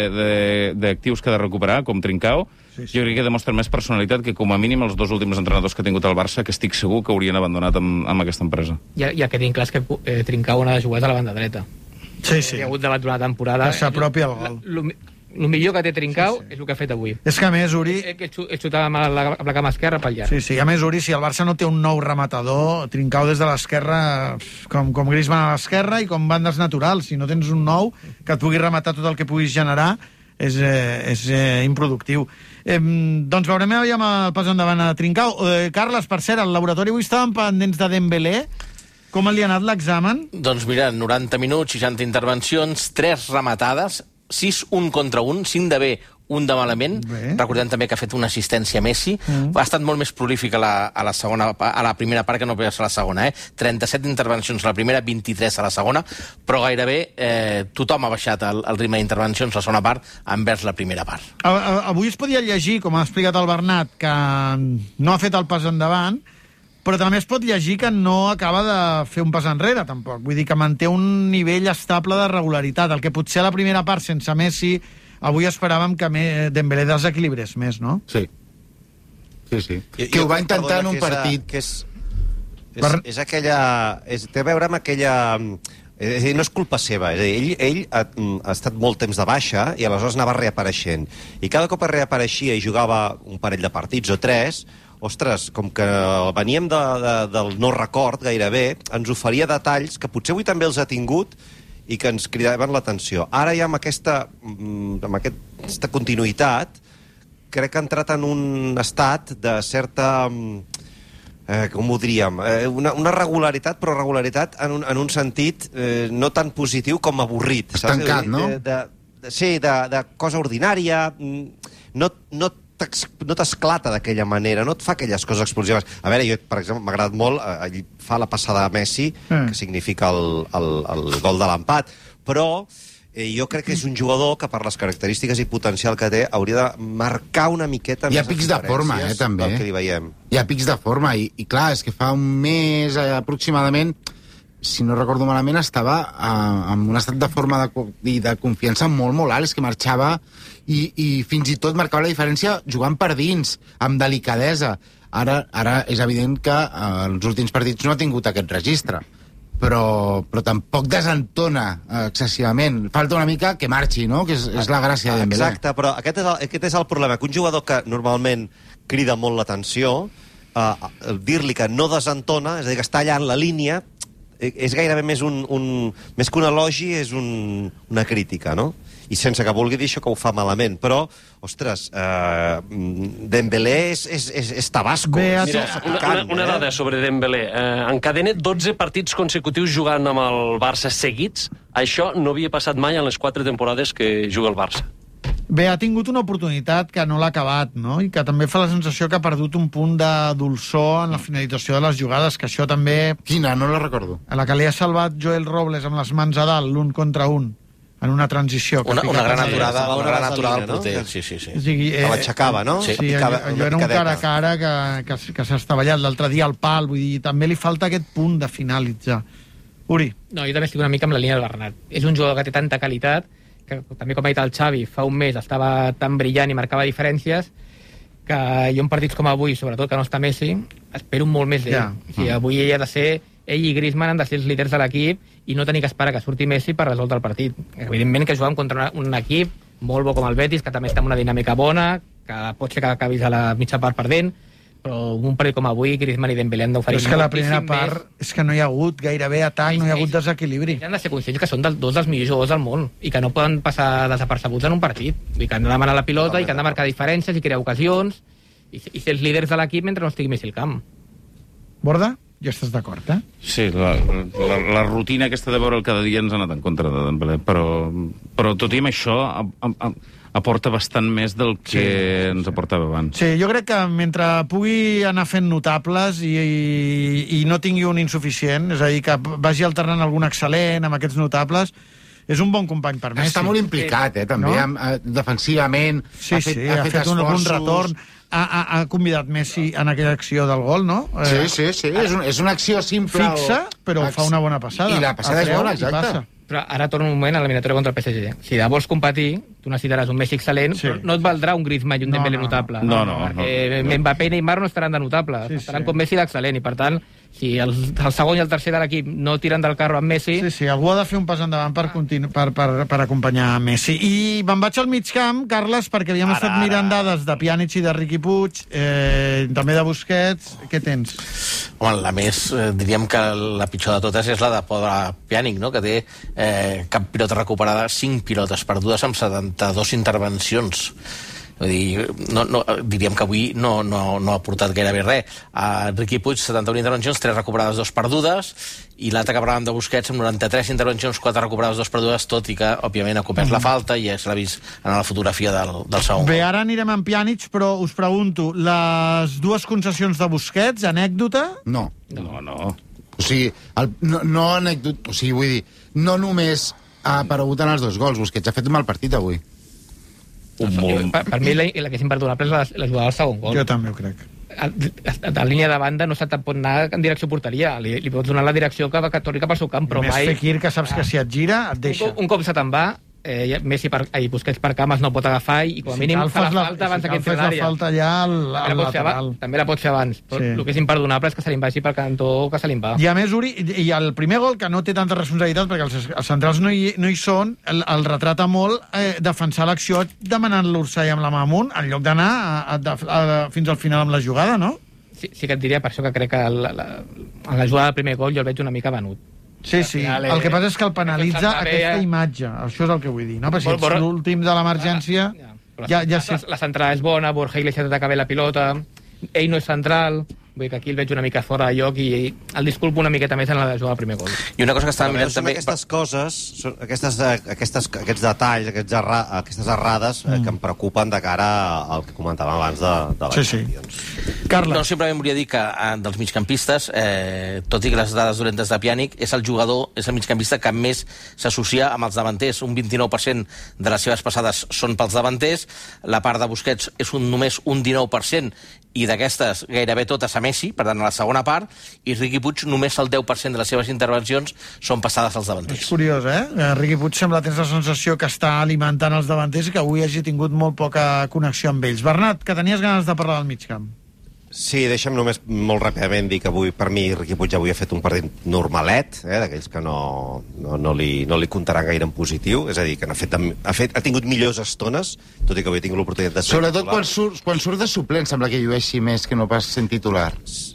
d'actius que ha de recuperar, com Trincao, sí, sí. jo crec que demostren més personalitat que, com a mínim, els dos últims entrenadors que ha tingut el Barça, que estic segur que haurien abandonat amb, amb aquesta empresa. I, i el que tinc clar és que eh, Trincao ha de jugar a la banda dreta. Sí, sí. Hi ha hagut debat d'una temporada. Que s'apropi al gol. El millor que té Trincao sí, sí. és el que ha fet avui. És que a més, Uri... És que xutava amb la, amb la cama esquerra pel llarg. Sí, sí, a més, Uri, si el Barça no té un nou rematador, Trincao des de l'esquerra, com, com Griezmann a l'esquerra i com bandes naturals. Si no tens un nou que et pugui rematar tot el que puguis generar, és, eh, és eh, improductiu. Eh, doncs veurem aviam el pas endavant a Trincao. Eh, Carles, per cert, al laboratori avui estàvem pendents de Dembélé. Com li ha anat l'examen? Doncs mira, noranta minuts, seixanta intervencions, tres rematades, sis un contra un, cinc de bé, un de malament. Bé. Recordem també que ha fet una assistència a Messi. Mm. Ha estat molt més prolífic a la, a, la segona, a la primera part que no pas a la segona. Eh? trenta-set intervencions a la primera, vint-i-tres a la segona, però gairebé eh, tothom ha baixat el, el ritme d'intervencions a la segona part envers la primera part. A, a, avui es podia llegir, com ha explicat el Bernat, que no ha fet el pas endavant, però també es pot llegir que no acaba de fer un pas enrere, tampoc. Vull dir que manté un nivell estable de regularitat. El que potser a la primera part, sense Messi, avui esperàvem que Dembélé desequilibrés més, no? Sí. Sí, sí. I, que ho va intentar en un partit. Que és, és, per... és aquella... És, té a veure amb aquella... És a dir, no és culpa seva. És a dir, ell, ell ha, ha estat molt temps de baixa i aleshores anava reapareixent. I cada cop reapareixia i jugava un parell de partits o tres, ostres, com que veníem de, de, del no record gairebé, ens oferia detalls que potser avui també els ha tingut i que ens cridaven l'atenció. Ara ja amb aquesta, amb aquesta continuïtat crec que ha entrat en un estat de certa... Eh, com ho diríem? Eh, una, una regularitat, però regularitat en un, en un sentit eh, no tan positiu com avorrit. Estancat, no? De, de, de, sí, de, de cosa ordinària. No, no no t'esclata d'aquella manera, no et fa aquelles coses explosives. A veure, jo, per exemple, m'ha agradat molt, ell fa la passada de Messi, mm. que significa el, el, el gol de l'empat, però eh, jo crec que és un jugador que, per les característiques i potencial que té, hauria de marcar una miqueta més les diferències. Hi ha pics de forma, eh, també. Del que li veiem. Hi ha pics de forma, i, i clar, és que fa un mes eh, aproximadament, si no recordo malament, estava eh, en un estat de forma de, i de confiança molt, molt alt, és que marxava i, i fins i tot marcava la diferència jugant per dins, amb delicadesa. Ara, ara és evident que eh, els últims partits no ha tingut aquest registre, però, però tampoc desentona eh, excessivament. Falta una mica que marxi, no? Que és, és la gràcia de Dembélé. Exacte, però aquest és, el, aquest és el problema, que un jugador que normalment crida molt l'atenció, eh, dir-li que no desentona, és a dir, que està allà en la línia, és gairebé més un, un més que un elogi, és un, una crítica, no? I sense que vulgui dir això que ho fa malament, però, ostres, eh, Dembélé és, és, és, és tabasco. Bé, és mira, una, una, una dada sobre Dembélé. Eh, encadena dotze partits consecutius jugant amb el Barça seguits. Això no havia passat mai en les quatre temporades que juga el Barça. Bé, ha tingut una oportunitat que no l'ha acabat, no? I que també fa la sensació que ha perdut un punt de dolçor en la finalització de les jugades, que això també... Quina? No la recordo. A la que li ha salvat Joel Robles amb les mans a dalt, l'un contra un, en una transició. Una, una gran aturada, una gran aturada al porter, no? Sí, sí, sí. O sigui, eh, que l'aixecava, no? Sí, sí allò, allò era un cara a cara que, que, que s'ha estavellat l'altre dia al pal, vull dir, també li falta aquest punt de finalitzar. Uri. No, jo també estic una mica amb la línia del Bernat. És un jugador que té tanta qualitat, que també com ha dit el Xavi, fa un mes estava tan brillant i marcava diferències, que jo en partits com avui, sobretot que no està Messi, espero molt més d'ell. Yeah. O sigui, avui ell ha de ser, ell i Griezmann han de ser els líders de l'equip i no tenir que esperar que surti Messi per resoldre el partit. Evidentment que jugàvem contra un equip molt bo com el Betis, que també està en una dinàmica bona, que pot ser que acabis a la mitja part perdent, però un partit com avui, Griezmann i Dembélé han d'oferir moltíssim més. És que la primera part més. És que no hi ha hagut gairebé atac, no hi ha hagut desequilibri. Han de ser conscients que són del, dos dels millors jugadors del món i que no poden passar desapercebuts en un partit. I que han de demanar la pilota i que han de marcar diferències i crear ocasions i, i ser els líders de l'equip mentre no estigui Messi al camp. Borda? Ja estàs d'acord, eh? Sí, la, la, la rutina aquesta de veure el cada dia ens ha anat en contra de Dembélé, però, però tot i amb això a, a, a, aporta bastant més del que sí, ens aportava abans. Sí, jo crec que mentre pugui anar fent notables i, i, i no tingui un insuficient, és a dir, que vagi alternant algun excel·lent amb aquests notables, és un bon company per Messi. Està molt implicat, eh, també, no? amb, eh, defensivament. Sí, ha fet, sí, ha fet, ha fet un, un retorn. Ha, ha, ha convidat Messi en aquella acció del gol, no? Sí, sí, sí. Eh, és, un, és una acció simple. Fixa, però Ex... fa una bona passada. I la passada és bona, exacte. Però ara torna un moment a l'eliminatòria contra el P S G. Si de vols competir, tu necessitaràs un Messi excel·lent, sí. no et valdrà un Griezmann i un no, Dembélé no, notable. No, no. Perquè no. Mbappé i Neymar no estaran de notable, sí, estaran sí. com Messi d'excel·lent, i per tant, si el, el segon i el tercer de l'equip no tiren del carro amb Messi... Sí, sí, algú ha de fer un pas endavant per, continu, per, per, per acompanyar Messi. I me'n vaig al mig camp, Carles, perquè havíem ara, estat mirant ara. dades de Pjanic i de Riqui Puig, eh, també de Busquets. Què tens? Home, la més, eh, diríem que la pitjor de totes és la de pobre Pjanic, no? Que té eh, cap pilota recuperada, cinc pilotes perdudes amb setanta-dues intervencions. Vull dir, no, no, diríem que avui no, no, no ha portat gairebé res. A Riqui Puig, setanta-una intervencions, tres recuperades, dos perdudes, i l'altre que parlàvem de Busquets, amb noranta-tres intervencions, quatre recuperades, dos perdudes, tot i que, òbviament, ha comès mm. la falta i ja se l'ha vist en la fotografia del, del segon. Bé, ara anirem amb Pjanic, però us pregunto, les dues concessions de Busquets, anècdota? No. No, no. O sigui, el, no, no anècdota, o sigui, vull dir, no només ha aparegut en els dos gols, Busquets ha fet un mal partit avui. Un bon... per, per mi la, la que és imperdonable és la, la jugada del segon gol. Jo també ho crec. A, a, a la línia de banda no se te'n pot anar en direcció porteria. Li, li pots donar la direcció que, que torni cap al seu camp, però més mai... Fekir, que saps ah. que si et gira et deixa. Un, un cop se te'n va, eh, Messi per, i Busquets per cames no pot agafar i com a mínim cal, fa la la, falta abans si que entri cal, a fes l'àrea. la falta ja al, També al la pot fer lateral. abans, també la pot fer abans. Però Sí. el que és imperdonable és que se li vagi pel cantó que se li va. I a més, Uri, i el primer gol, que no té tanta responsabilitat perquè els, els centrals no hi, no hi són, el, el retrata molt eh, defensar l'acció demanant l'Ursai amb la mà amunt en lloc d'anar a, a, a, a, fins al final amb la jugada, no? Sí, sí que et diria, per això que crec que la, la, a la jugada del primer gol jo el veig una mica venut. Sí, sí. El que passa és que el penalitza aquesta imatge. Això és el que vull dir, no? Perquè si ets l'últim de l'emergència... Ja, ja sé. La, la centrada és bona, Borja Iglesias ataca bé la pilota, ell no és central... Vull dir que aquí el veig una mica fora de lloc i el disculpo una miqueta més en la de jugar al primer gol. I una cosa que estava mirant també... també... Aquestes coses, són aquestes, aquestes, aquests detalls, aquests erra, aquestes errades mm. eh, que em preocupen de cara al que comentàvem abans de, de la sí, Champions. Sí. Carles. No, simplement volia dir que eh, dels migcampistes, eh, tot i que les dades dolentes de Pjanic, és el jugador, és el migcampista que més s'associa amb els davanters. Un vint-i-nou per cent de les seves passades són pels davanters, la part de Busquets és un, només un dinou per cent, i d'aquestes gairebé totes a Messi, per tant a la segona part, i Riqui Puig només el deu per cent de les seves intervencions són passades als davanters. És curiós, eh? Riqui Puig sembla tens la sensació que està alimentant els davanters i que avui hagi tingut molt poca connexió amb ells. Bernat, que tenies ganes de parlar del migcamp. Sí, deixa'm només molt ràpidament dir que avui, per mi, Riqui Puig avui ha fet un partit normalet, eh, d'aquells que no, no, no, li, no li comptaran gaire en positiu, és a dir, que ha, fet, ha, fet, ha tingut millors estones, tot i que avui ha tingut l'oportunitat de ser Sobretot titular. quan surt, quan surt de suplent sembla que llueixi més que no pas sent titular.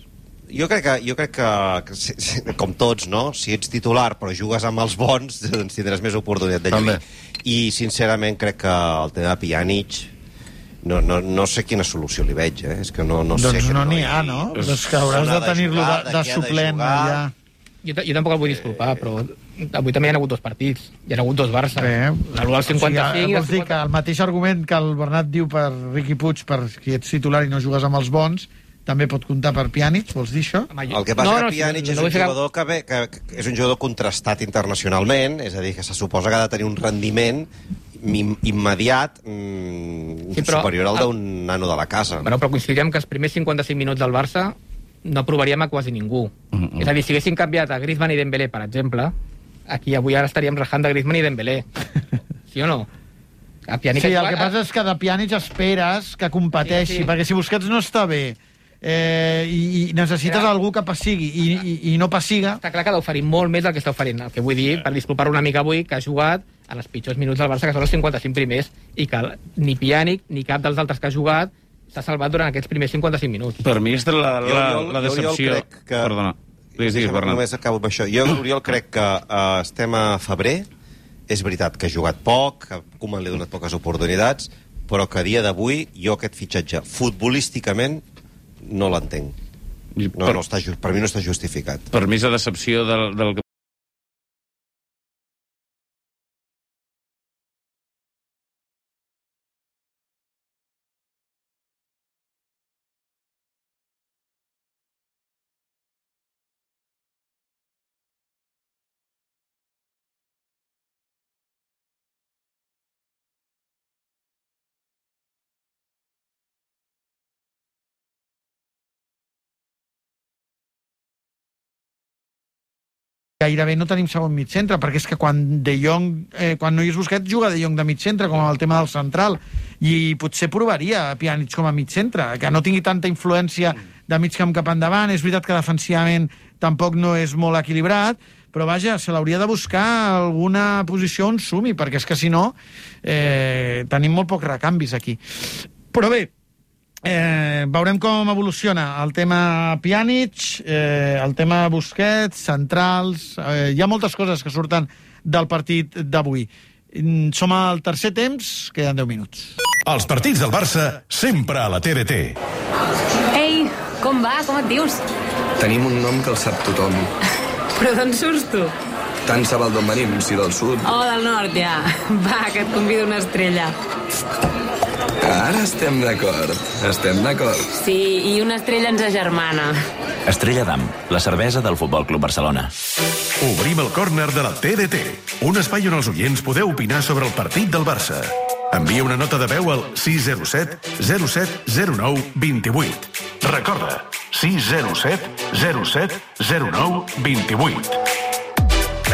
Jo crec que, jo crec que, que com tots, no? Si ets titular però jugues amb els bons, doncs tindràs més oportunitat de lluir. I, sincerament, crec que el tema de Pjanic no, no, no sé quina solució li veig, eh? És que no, no doncs sé... no n'hi ha, no? Doncs que hauràs de tenir-lo de, de, de suplent allà. Jo, jo tampoc el vull disculpar, però avui també hi ha hagut dos partits. Hi ha hagut dos Barça. Bé, l'u del cinquanta-cinc... O sigui, vols dir que el mateix argument que el Bernat diu per Riqui Puig, per si ets titular i no jugues amb els bons, també pot comptar per Pjanic, vols dir això? El que passa no, no, que Pjanic és un jugador que, ve, que, que és un jugador contrastat internacionalment, és a dir, que se suposa que ha de tenir un rendiment immediat mm, sí, superior al d'un nano de la casa. Però, però coincidirem que els primers cinquanta-cinc minuts del Barça no provaríem a quasi ningú. Mm -hmm. És a dir, si haguessin canviat a Griezmann i Dembélé, per exemple, aquí avui ara estaríem rajant de Griezmann i Dembélé. Sí o no? A sí, el que passa és que de Pjanic esperes que competeixi, sí, sí. perquè si Busquets no està bé eh, i, i necessites Era... algú que passigui i, i, i no passiga... Està clar que ha d'oferir molt més del que està oferint. El que vull dir, per disculpar una mica avui, que ha jugat en els pitjors minuts del Barça, que són els cinquanta-cinc primers, i que ni Pjanic ni cap dels altres que ha jugat s'ha salvat durant aquests primers cinquanta-cinc minuts. Per mi és de la, la, jo, jo, la decepció... Jo, que... Perdona, digues, digues, Bernat. Només acabo amb això. Jo, Oriol, crec que uh, estem a febrer, és veritat que ha jugat poc, que Koeman li ha donat poques oportunitats, però que a dia d'avui jo aquest fitxatge futbolísticament no l'entenc. No, per... no està, per mi no està justificat. Per mi és la decepció del, del que gairebé no tenim segon mig centre, perquè és que quan De Jong, eh, quan no hi és Busquets, juga De Jong de mig centre, com el tema del central, i potser provaria Pjanic com a mig centre, que no tingui tanta influència de mig camp cap endavant. És veritat que defensivament tampoc no és molt equilibrat, però vaja, se l'hauria de buscar alguna posició on sumi, perquè és que si no eh, tenim molt pocs recanvis aquí. Però bé, Eh, veurem com evoluciona el tema Pjanic, eh, el tema Busquets, centrals, eh, hi ha moltes coses que surten del partit d'avui. Som al tercer temps, queden deu minuts. Els partits del Barça sempre a la T D T. Ei, com va? Com et dius? Tenim un nom que el sap tothom. Però d'on surts tu? Tant se val d'on venim, si del sud. Oh, del nord, ja. Va, que et convido una estrella. Ara estem d'acord, estem d'acord. Sí, i una estrella ens agermana. Estrella d'Am, la cervesa del Futbol Club Barcelona. Obrim el córner de la T D T, un espai on els oients podeu opinar sobre el partit del Barça. Envia una nota de veu al sis zero set zero set zero nou dos vuit. Recorda, sis zero set zero set zero nou dos vuit. La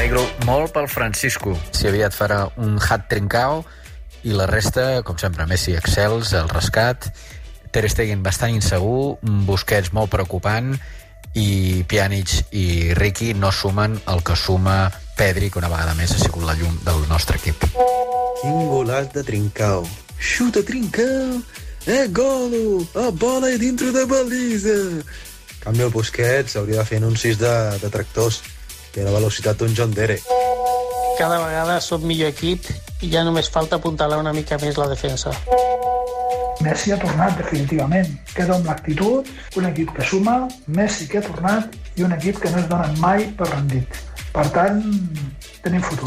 M'alegro molt pel Francisco. Si havia de fer un hat Trincao i la resta, com sempre, Messi excels, el rescat, Ter Stegen bastant insegur, Busquets molt preocupant i Pjanic i Riqui no sumen el que suma Pedri, que una vegada més ha sigut la llum del nostre equip. Quin golaç de Trincao. Xuta Trincao! Eh, golo! A bola i dintre de baliza! En canvi, el Busquets hauria de fer anuncis de, de tractors. Té la velocitat d'un John Dere. Cada vegada som millor equip i ja només falta apuntalar una mica més la defensa. Messi ha tornat definitivament. Queda amb l'actitud, un equip que suma, Messi que ha tornat i un equip que no es donen mai per rendit. Per tant, tenim futur.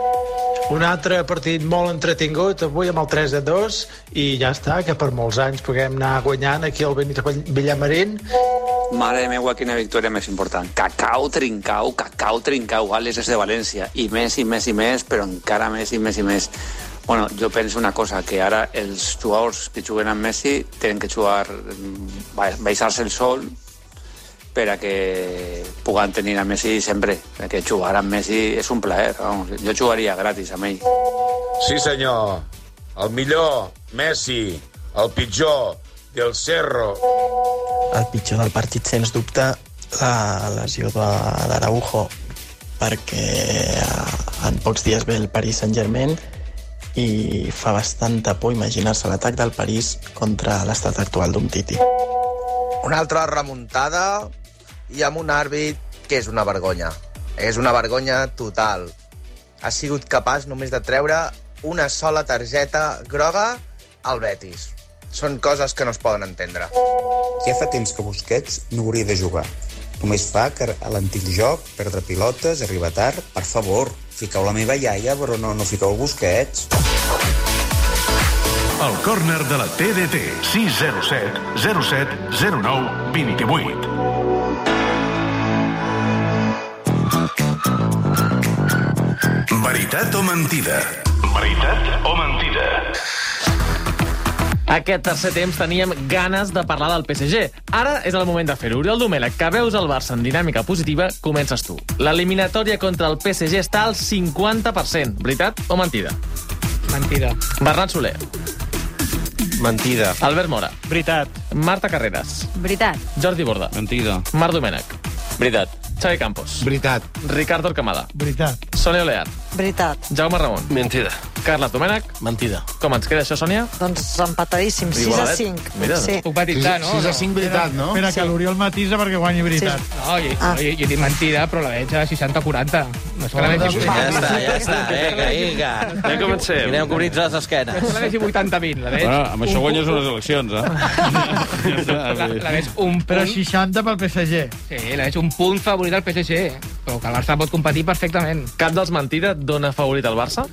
Un altre partit molt entretingut avui amb el tres a dos i ja està, que per molts anys puguem anar guanyant aquí al Benito Villamarín. Mare meva, quina victòria més important. Cacau, Trincao, Cacau, Trincao, Ales és de València. I més, i més, i més, però encara més, i més, i més. Bueno, jo penso una cosa, que ara els jugadors que juguen amb Messi tenen que jugar, baixar-se el sol per a que puguen tenir a Messi sempre. Perquè jugar amb Messi és un plaer. Vamos, jo jugaria gratis amb ell. Sí, senyor. El millor, Messi. El pitjor, Del Cerro. El pitjor del partit, sens dubte, la lesió d'Araujo, perquè en pocs dies ve el Paris Saint-Germain i fa bastanta por imaginar-se l'atac del París contra l'estat actual d'Umtiti. Una altra remuntada i amb un àrbit que és una vergonya. És una vergonya total. Ha sigut capaç només de treure una sola targeta groga al Betis. Són coses que no es poden entendre. Ja fa temps que Busquets no hauria de jugar. Només fa que a l'antic joc, perdre pilotes, arribar tard. Per favor, fiqueu la meva iaia, però no, no fiqueu Busquets. El córner de la T D T. sis zero set zero set zero nou dos vuit. Veritat o mentida? Veritat o mentida? Aquest tercer temps teníem ganes de parlar del P S G. Ara és el moment de fer-ho. Oriol Domènech, que veus el Barça en dinàmica positiva, comences tu. L'eliminatòria contra el P S G està al cinquanta per cent. Veritat o mentida? Mentida. Bernat Soler. Mentida. Albert Mora. Veritat. Marta Carreras. Veritat. Jordi Borda. Mentida. Marc Domènech. Veritat. Xavi Campos. Veritat. Ricardo Arcamada. Veritat. Sònia Olear. Veritat. Jaume Ramon. Mentida. Carles Domènech. Mentida. Com ens queda això, Sònia? Doncs empatadíssim, sis a cinc. Mira, sí. Puc matisar, no? sis a cinc, veritat, no? Espera, que l'Oriol matisa perquè guanyi veritat. Sí. No, jo, Ah. jo, jo dic mentida, però la veig a seixanta a quaranta. No és que la veig... Ja està, ja està. Vinga, vinga. Ja comencem. Aneu cobrint les esquenes. No és que la veig vuitanta a vint, la veig... Bueno, amb això un guanyes punt- unes eleccions, eh? La, la veig un punt... Però seixanta pel P S G. Sí, la veig un punt favorit al P S G, però que el Barça pot competir perfectament. Cap dels mentida dona favorit al Barça?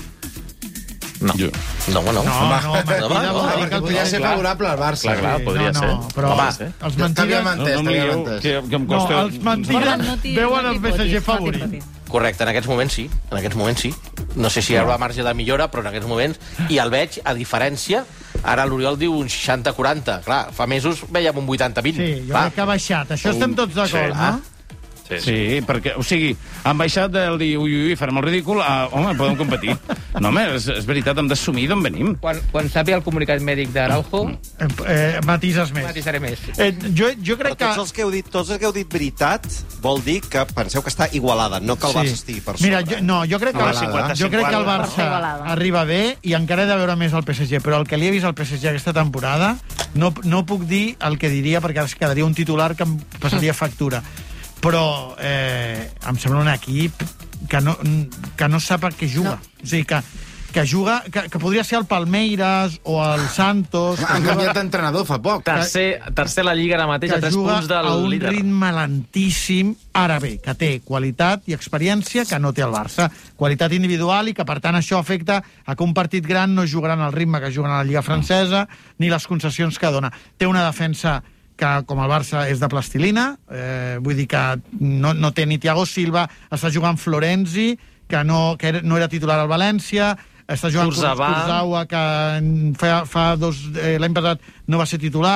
No. Jo. No, no. No, no, mentida va, vol dir Perquè podria ser favorable al Barça. Clar, clar, podria no, ser. no, però Home, els T'havia mentides... No, entès, no em t'havia digueu entès. que, que em No, costa... els mentides No t'hi- veuen no el t'hi P S G fotis, no t'hi favorit. fotis. Correcte, en aquests moments sí. En aquests moments sí. No sé si hi haurà marge de millora, però en aquests moments... I el veig, a diferència, ara l'Oriol diu un seixanta a quaranta. Clar, fa mesos veiem un vuitanta a vint. Sí, jo crec que ha baixat. Això estem tots d'acord, Sí. no? Sí, sí, perquè, o sigui, han baixat del dir ui, ui, ui, farem el ridícul a, home, podem competir. No, home, és, és veritat, hem d'assumir d'on venim. Quan, quan sàpiga el comunicat mèdic d'Araujo, Eh, eh, matises més. matisaré més. Eh, jo, jo crec Però tots que... els que heu dit, tots els que heu dit veritat vol dir que penseu que està igualada, no que el Barça estigui per sobre. Mira, jo, no, jo crec que, No, el, cinquanta, jo crec que el Barça Igualada. arriba bé i encara he de veure més el P S G, però el que li he vist al P S G aquesta temporada no, no puc dir el que diria perquè es quedaria un titular que em passaria factura. Però eh, em sembla un equip que no, que no sap a què juga. No. O sigui, que, que juga, que, que podria ser el Palmeiras o el Santos. Han canviat d'entrenador fa poc. Tercer, tercer a la Lliga ara mateix, que a tres juga punts del a un líder. ritme lentíssim, ara bé, que té qualitat i experiència que no té el Barça. Qualitat individual i que, per tant, això afecta a que un partit gran no jugaran al ritme que juguen a la Lliga francesa ni les concessions que dona. Té una defensa que, com el Barça, és de plastilina, eh, vull dir que no, no té ni Thiago Silva, està jugant Florenzi, que no, que era, no era titular al València, està jugant Kurzawa. Kurzawa, que fa, fa dos, eh, l'any passat no va ser titular,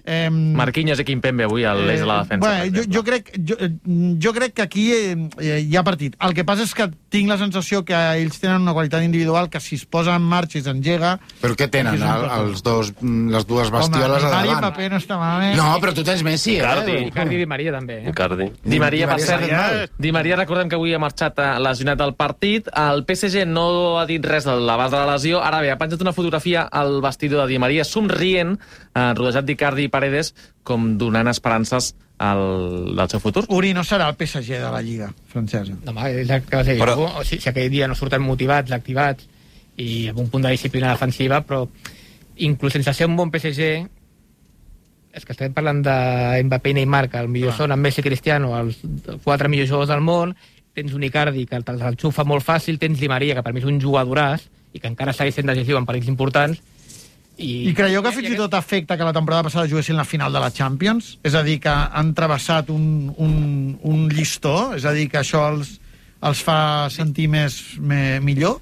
Eh, Marquinhos i Kimpembe avui a l'eix de la defensa. Bueno, jo, jo, crec, jo, jo crec que aquí eh, hi ha partit. El que passa és que tinc la sensació que ells tenen una qualitat individual que si es posa en marxa i s'engega... Però què tenen, el, els dos, les dues bestioles Home, a Maria davant? Paper no està malament. No, però tu tens Messi, Icardi. eh? Icardi i Di Maria també. Eh? Icardi. Di Maria, per Di cert, Maria. Di Maria, recordem que avui ha marxat eh, lesionat del partit. El P S G no ha dit res de l'abast de la lesió. Ara bé, ha penjat una fotografia al vestidor de Di Maria somrient, eh, rodejat d'Icardi i Paredes, com donant esperances al, del seu futur. Uri no serà el P S G de la Lliga francesa. No, home, és el que vas dir. Però- Però... O sigui, si aquell dia no surten motivats, activats i amb un punt de disciplina defensiva, però inclús sense ser un bon P S G, és que estem parlant de Mbappé i Neymar, que el millor Clar. són amb Messi i Cristiano, els quatre millors jugadors del món, tens un Icardi que te'ls enxufa molt fàcil, tens Di Maria, que per mi és un jugadoràs i que encara segueix sent decisiu en partits importants. I creieu que fins i tot afecta que la temporada passada juguessin la final de la Champions? És a dir, que han travessat un, un, un llistó? És a dir, que això els, els fa sentir més, me, millor?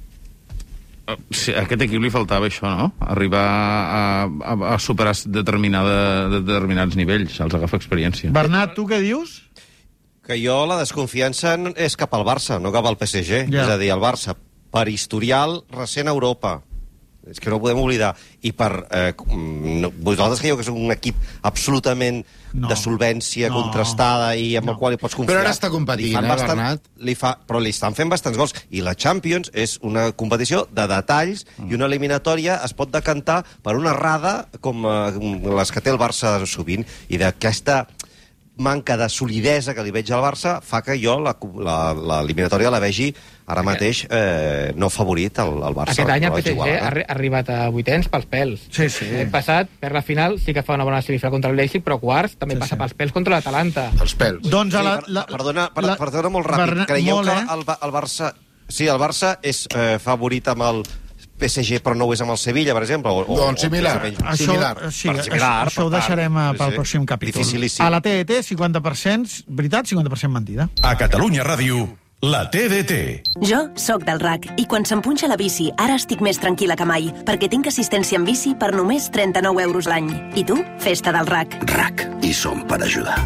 Sí, a aquest equip li faltava això, no? Arribar a, a, a superar determinada, determinats nivells. Els agafa experiència. Bernat, tu què dius? Que jo la desconfiança és cap al Barça, no cap al P S G. Ja. És a dir, el Barça, per historial recent a Europa, és que no ho podem oblidar, i per... Eh, no, vosaltres creieu que és un equip absolutament No. de solvència No. contrastada i amb el qual hi pots confiar. Però ara està competint, Li fan eh, bastant, Bernat? li fa, però li estan fent bastants gols. I la Champions és una competició de detalls mm. i una eliminatòria es pot decantar per una errada com eh, les que té el Barça sovint. I d'aquesta manca de solidesa que li veig al Barça fa que jo l'eliminatòria la, la, la vegi ara mateix eh, no favorit al, al Barça. Aquest any el la P S G jugada. ha arri- ha arribat a vuitens pels pels. Sí, sí. L'any passat, per la final, sí que fa una bona semifinal contra el Leipzig, però quarts també Sí, passa sí. pels pels contra l'Atalanta. Els pèls. Doncs a la, Sí, la, per, perdona, per, la- perdona molt ràpid. Berna- Creieu molt, que eh? el, Ba- el Barça... Sí, el Barça és eh, favorit amb el P S G, però no ho és amb el Sevilla, per exemple? O, o, Doncs similar, o més o menys. Això, similar. sí, Per això, similar, això ho per deixarem eh, tant. pel Sí, sí. pròxim capítol. Dificilíssim. A la T D T, cinquanta per cent veritat, cinquanta per cent mentida. A Catalunya Ràdio, la T D T. Jo sóc del R A C i quan se'm punxa la bici ara estic més tranquil·la que mai perquè tinc assistència en bici per només trenta-nou euros l'any. I tu? Festa del R A C. R A C, i som per ajudar.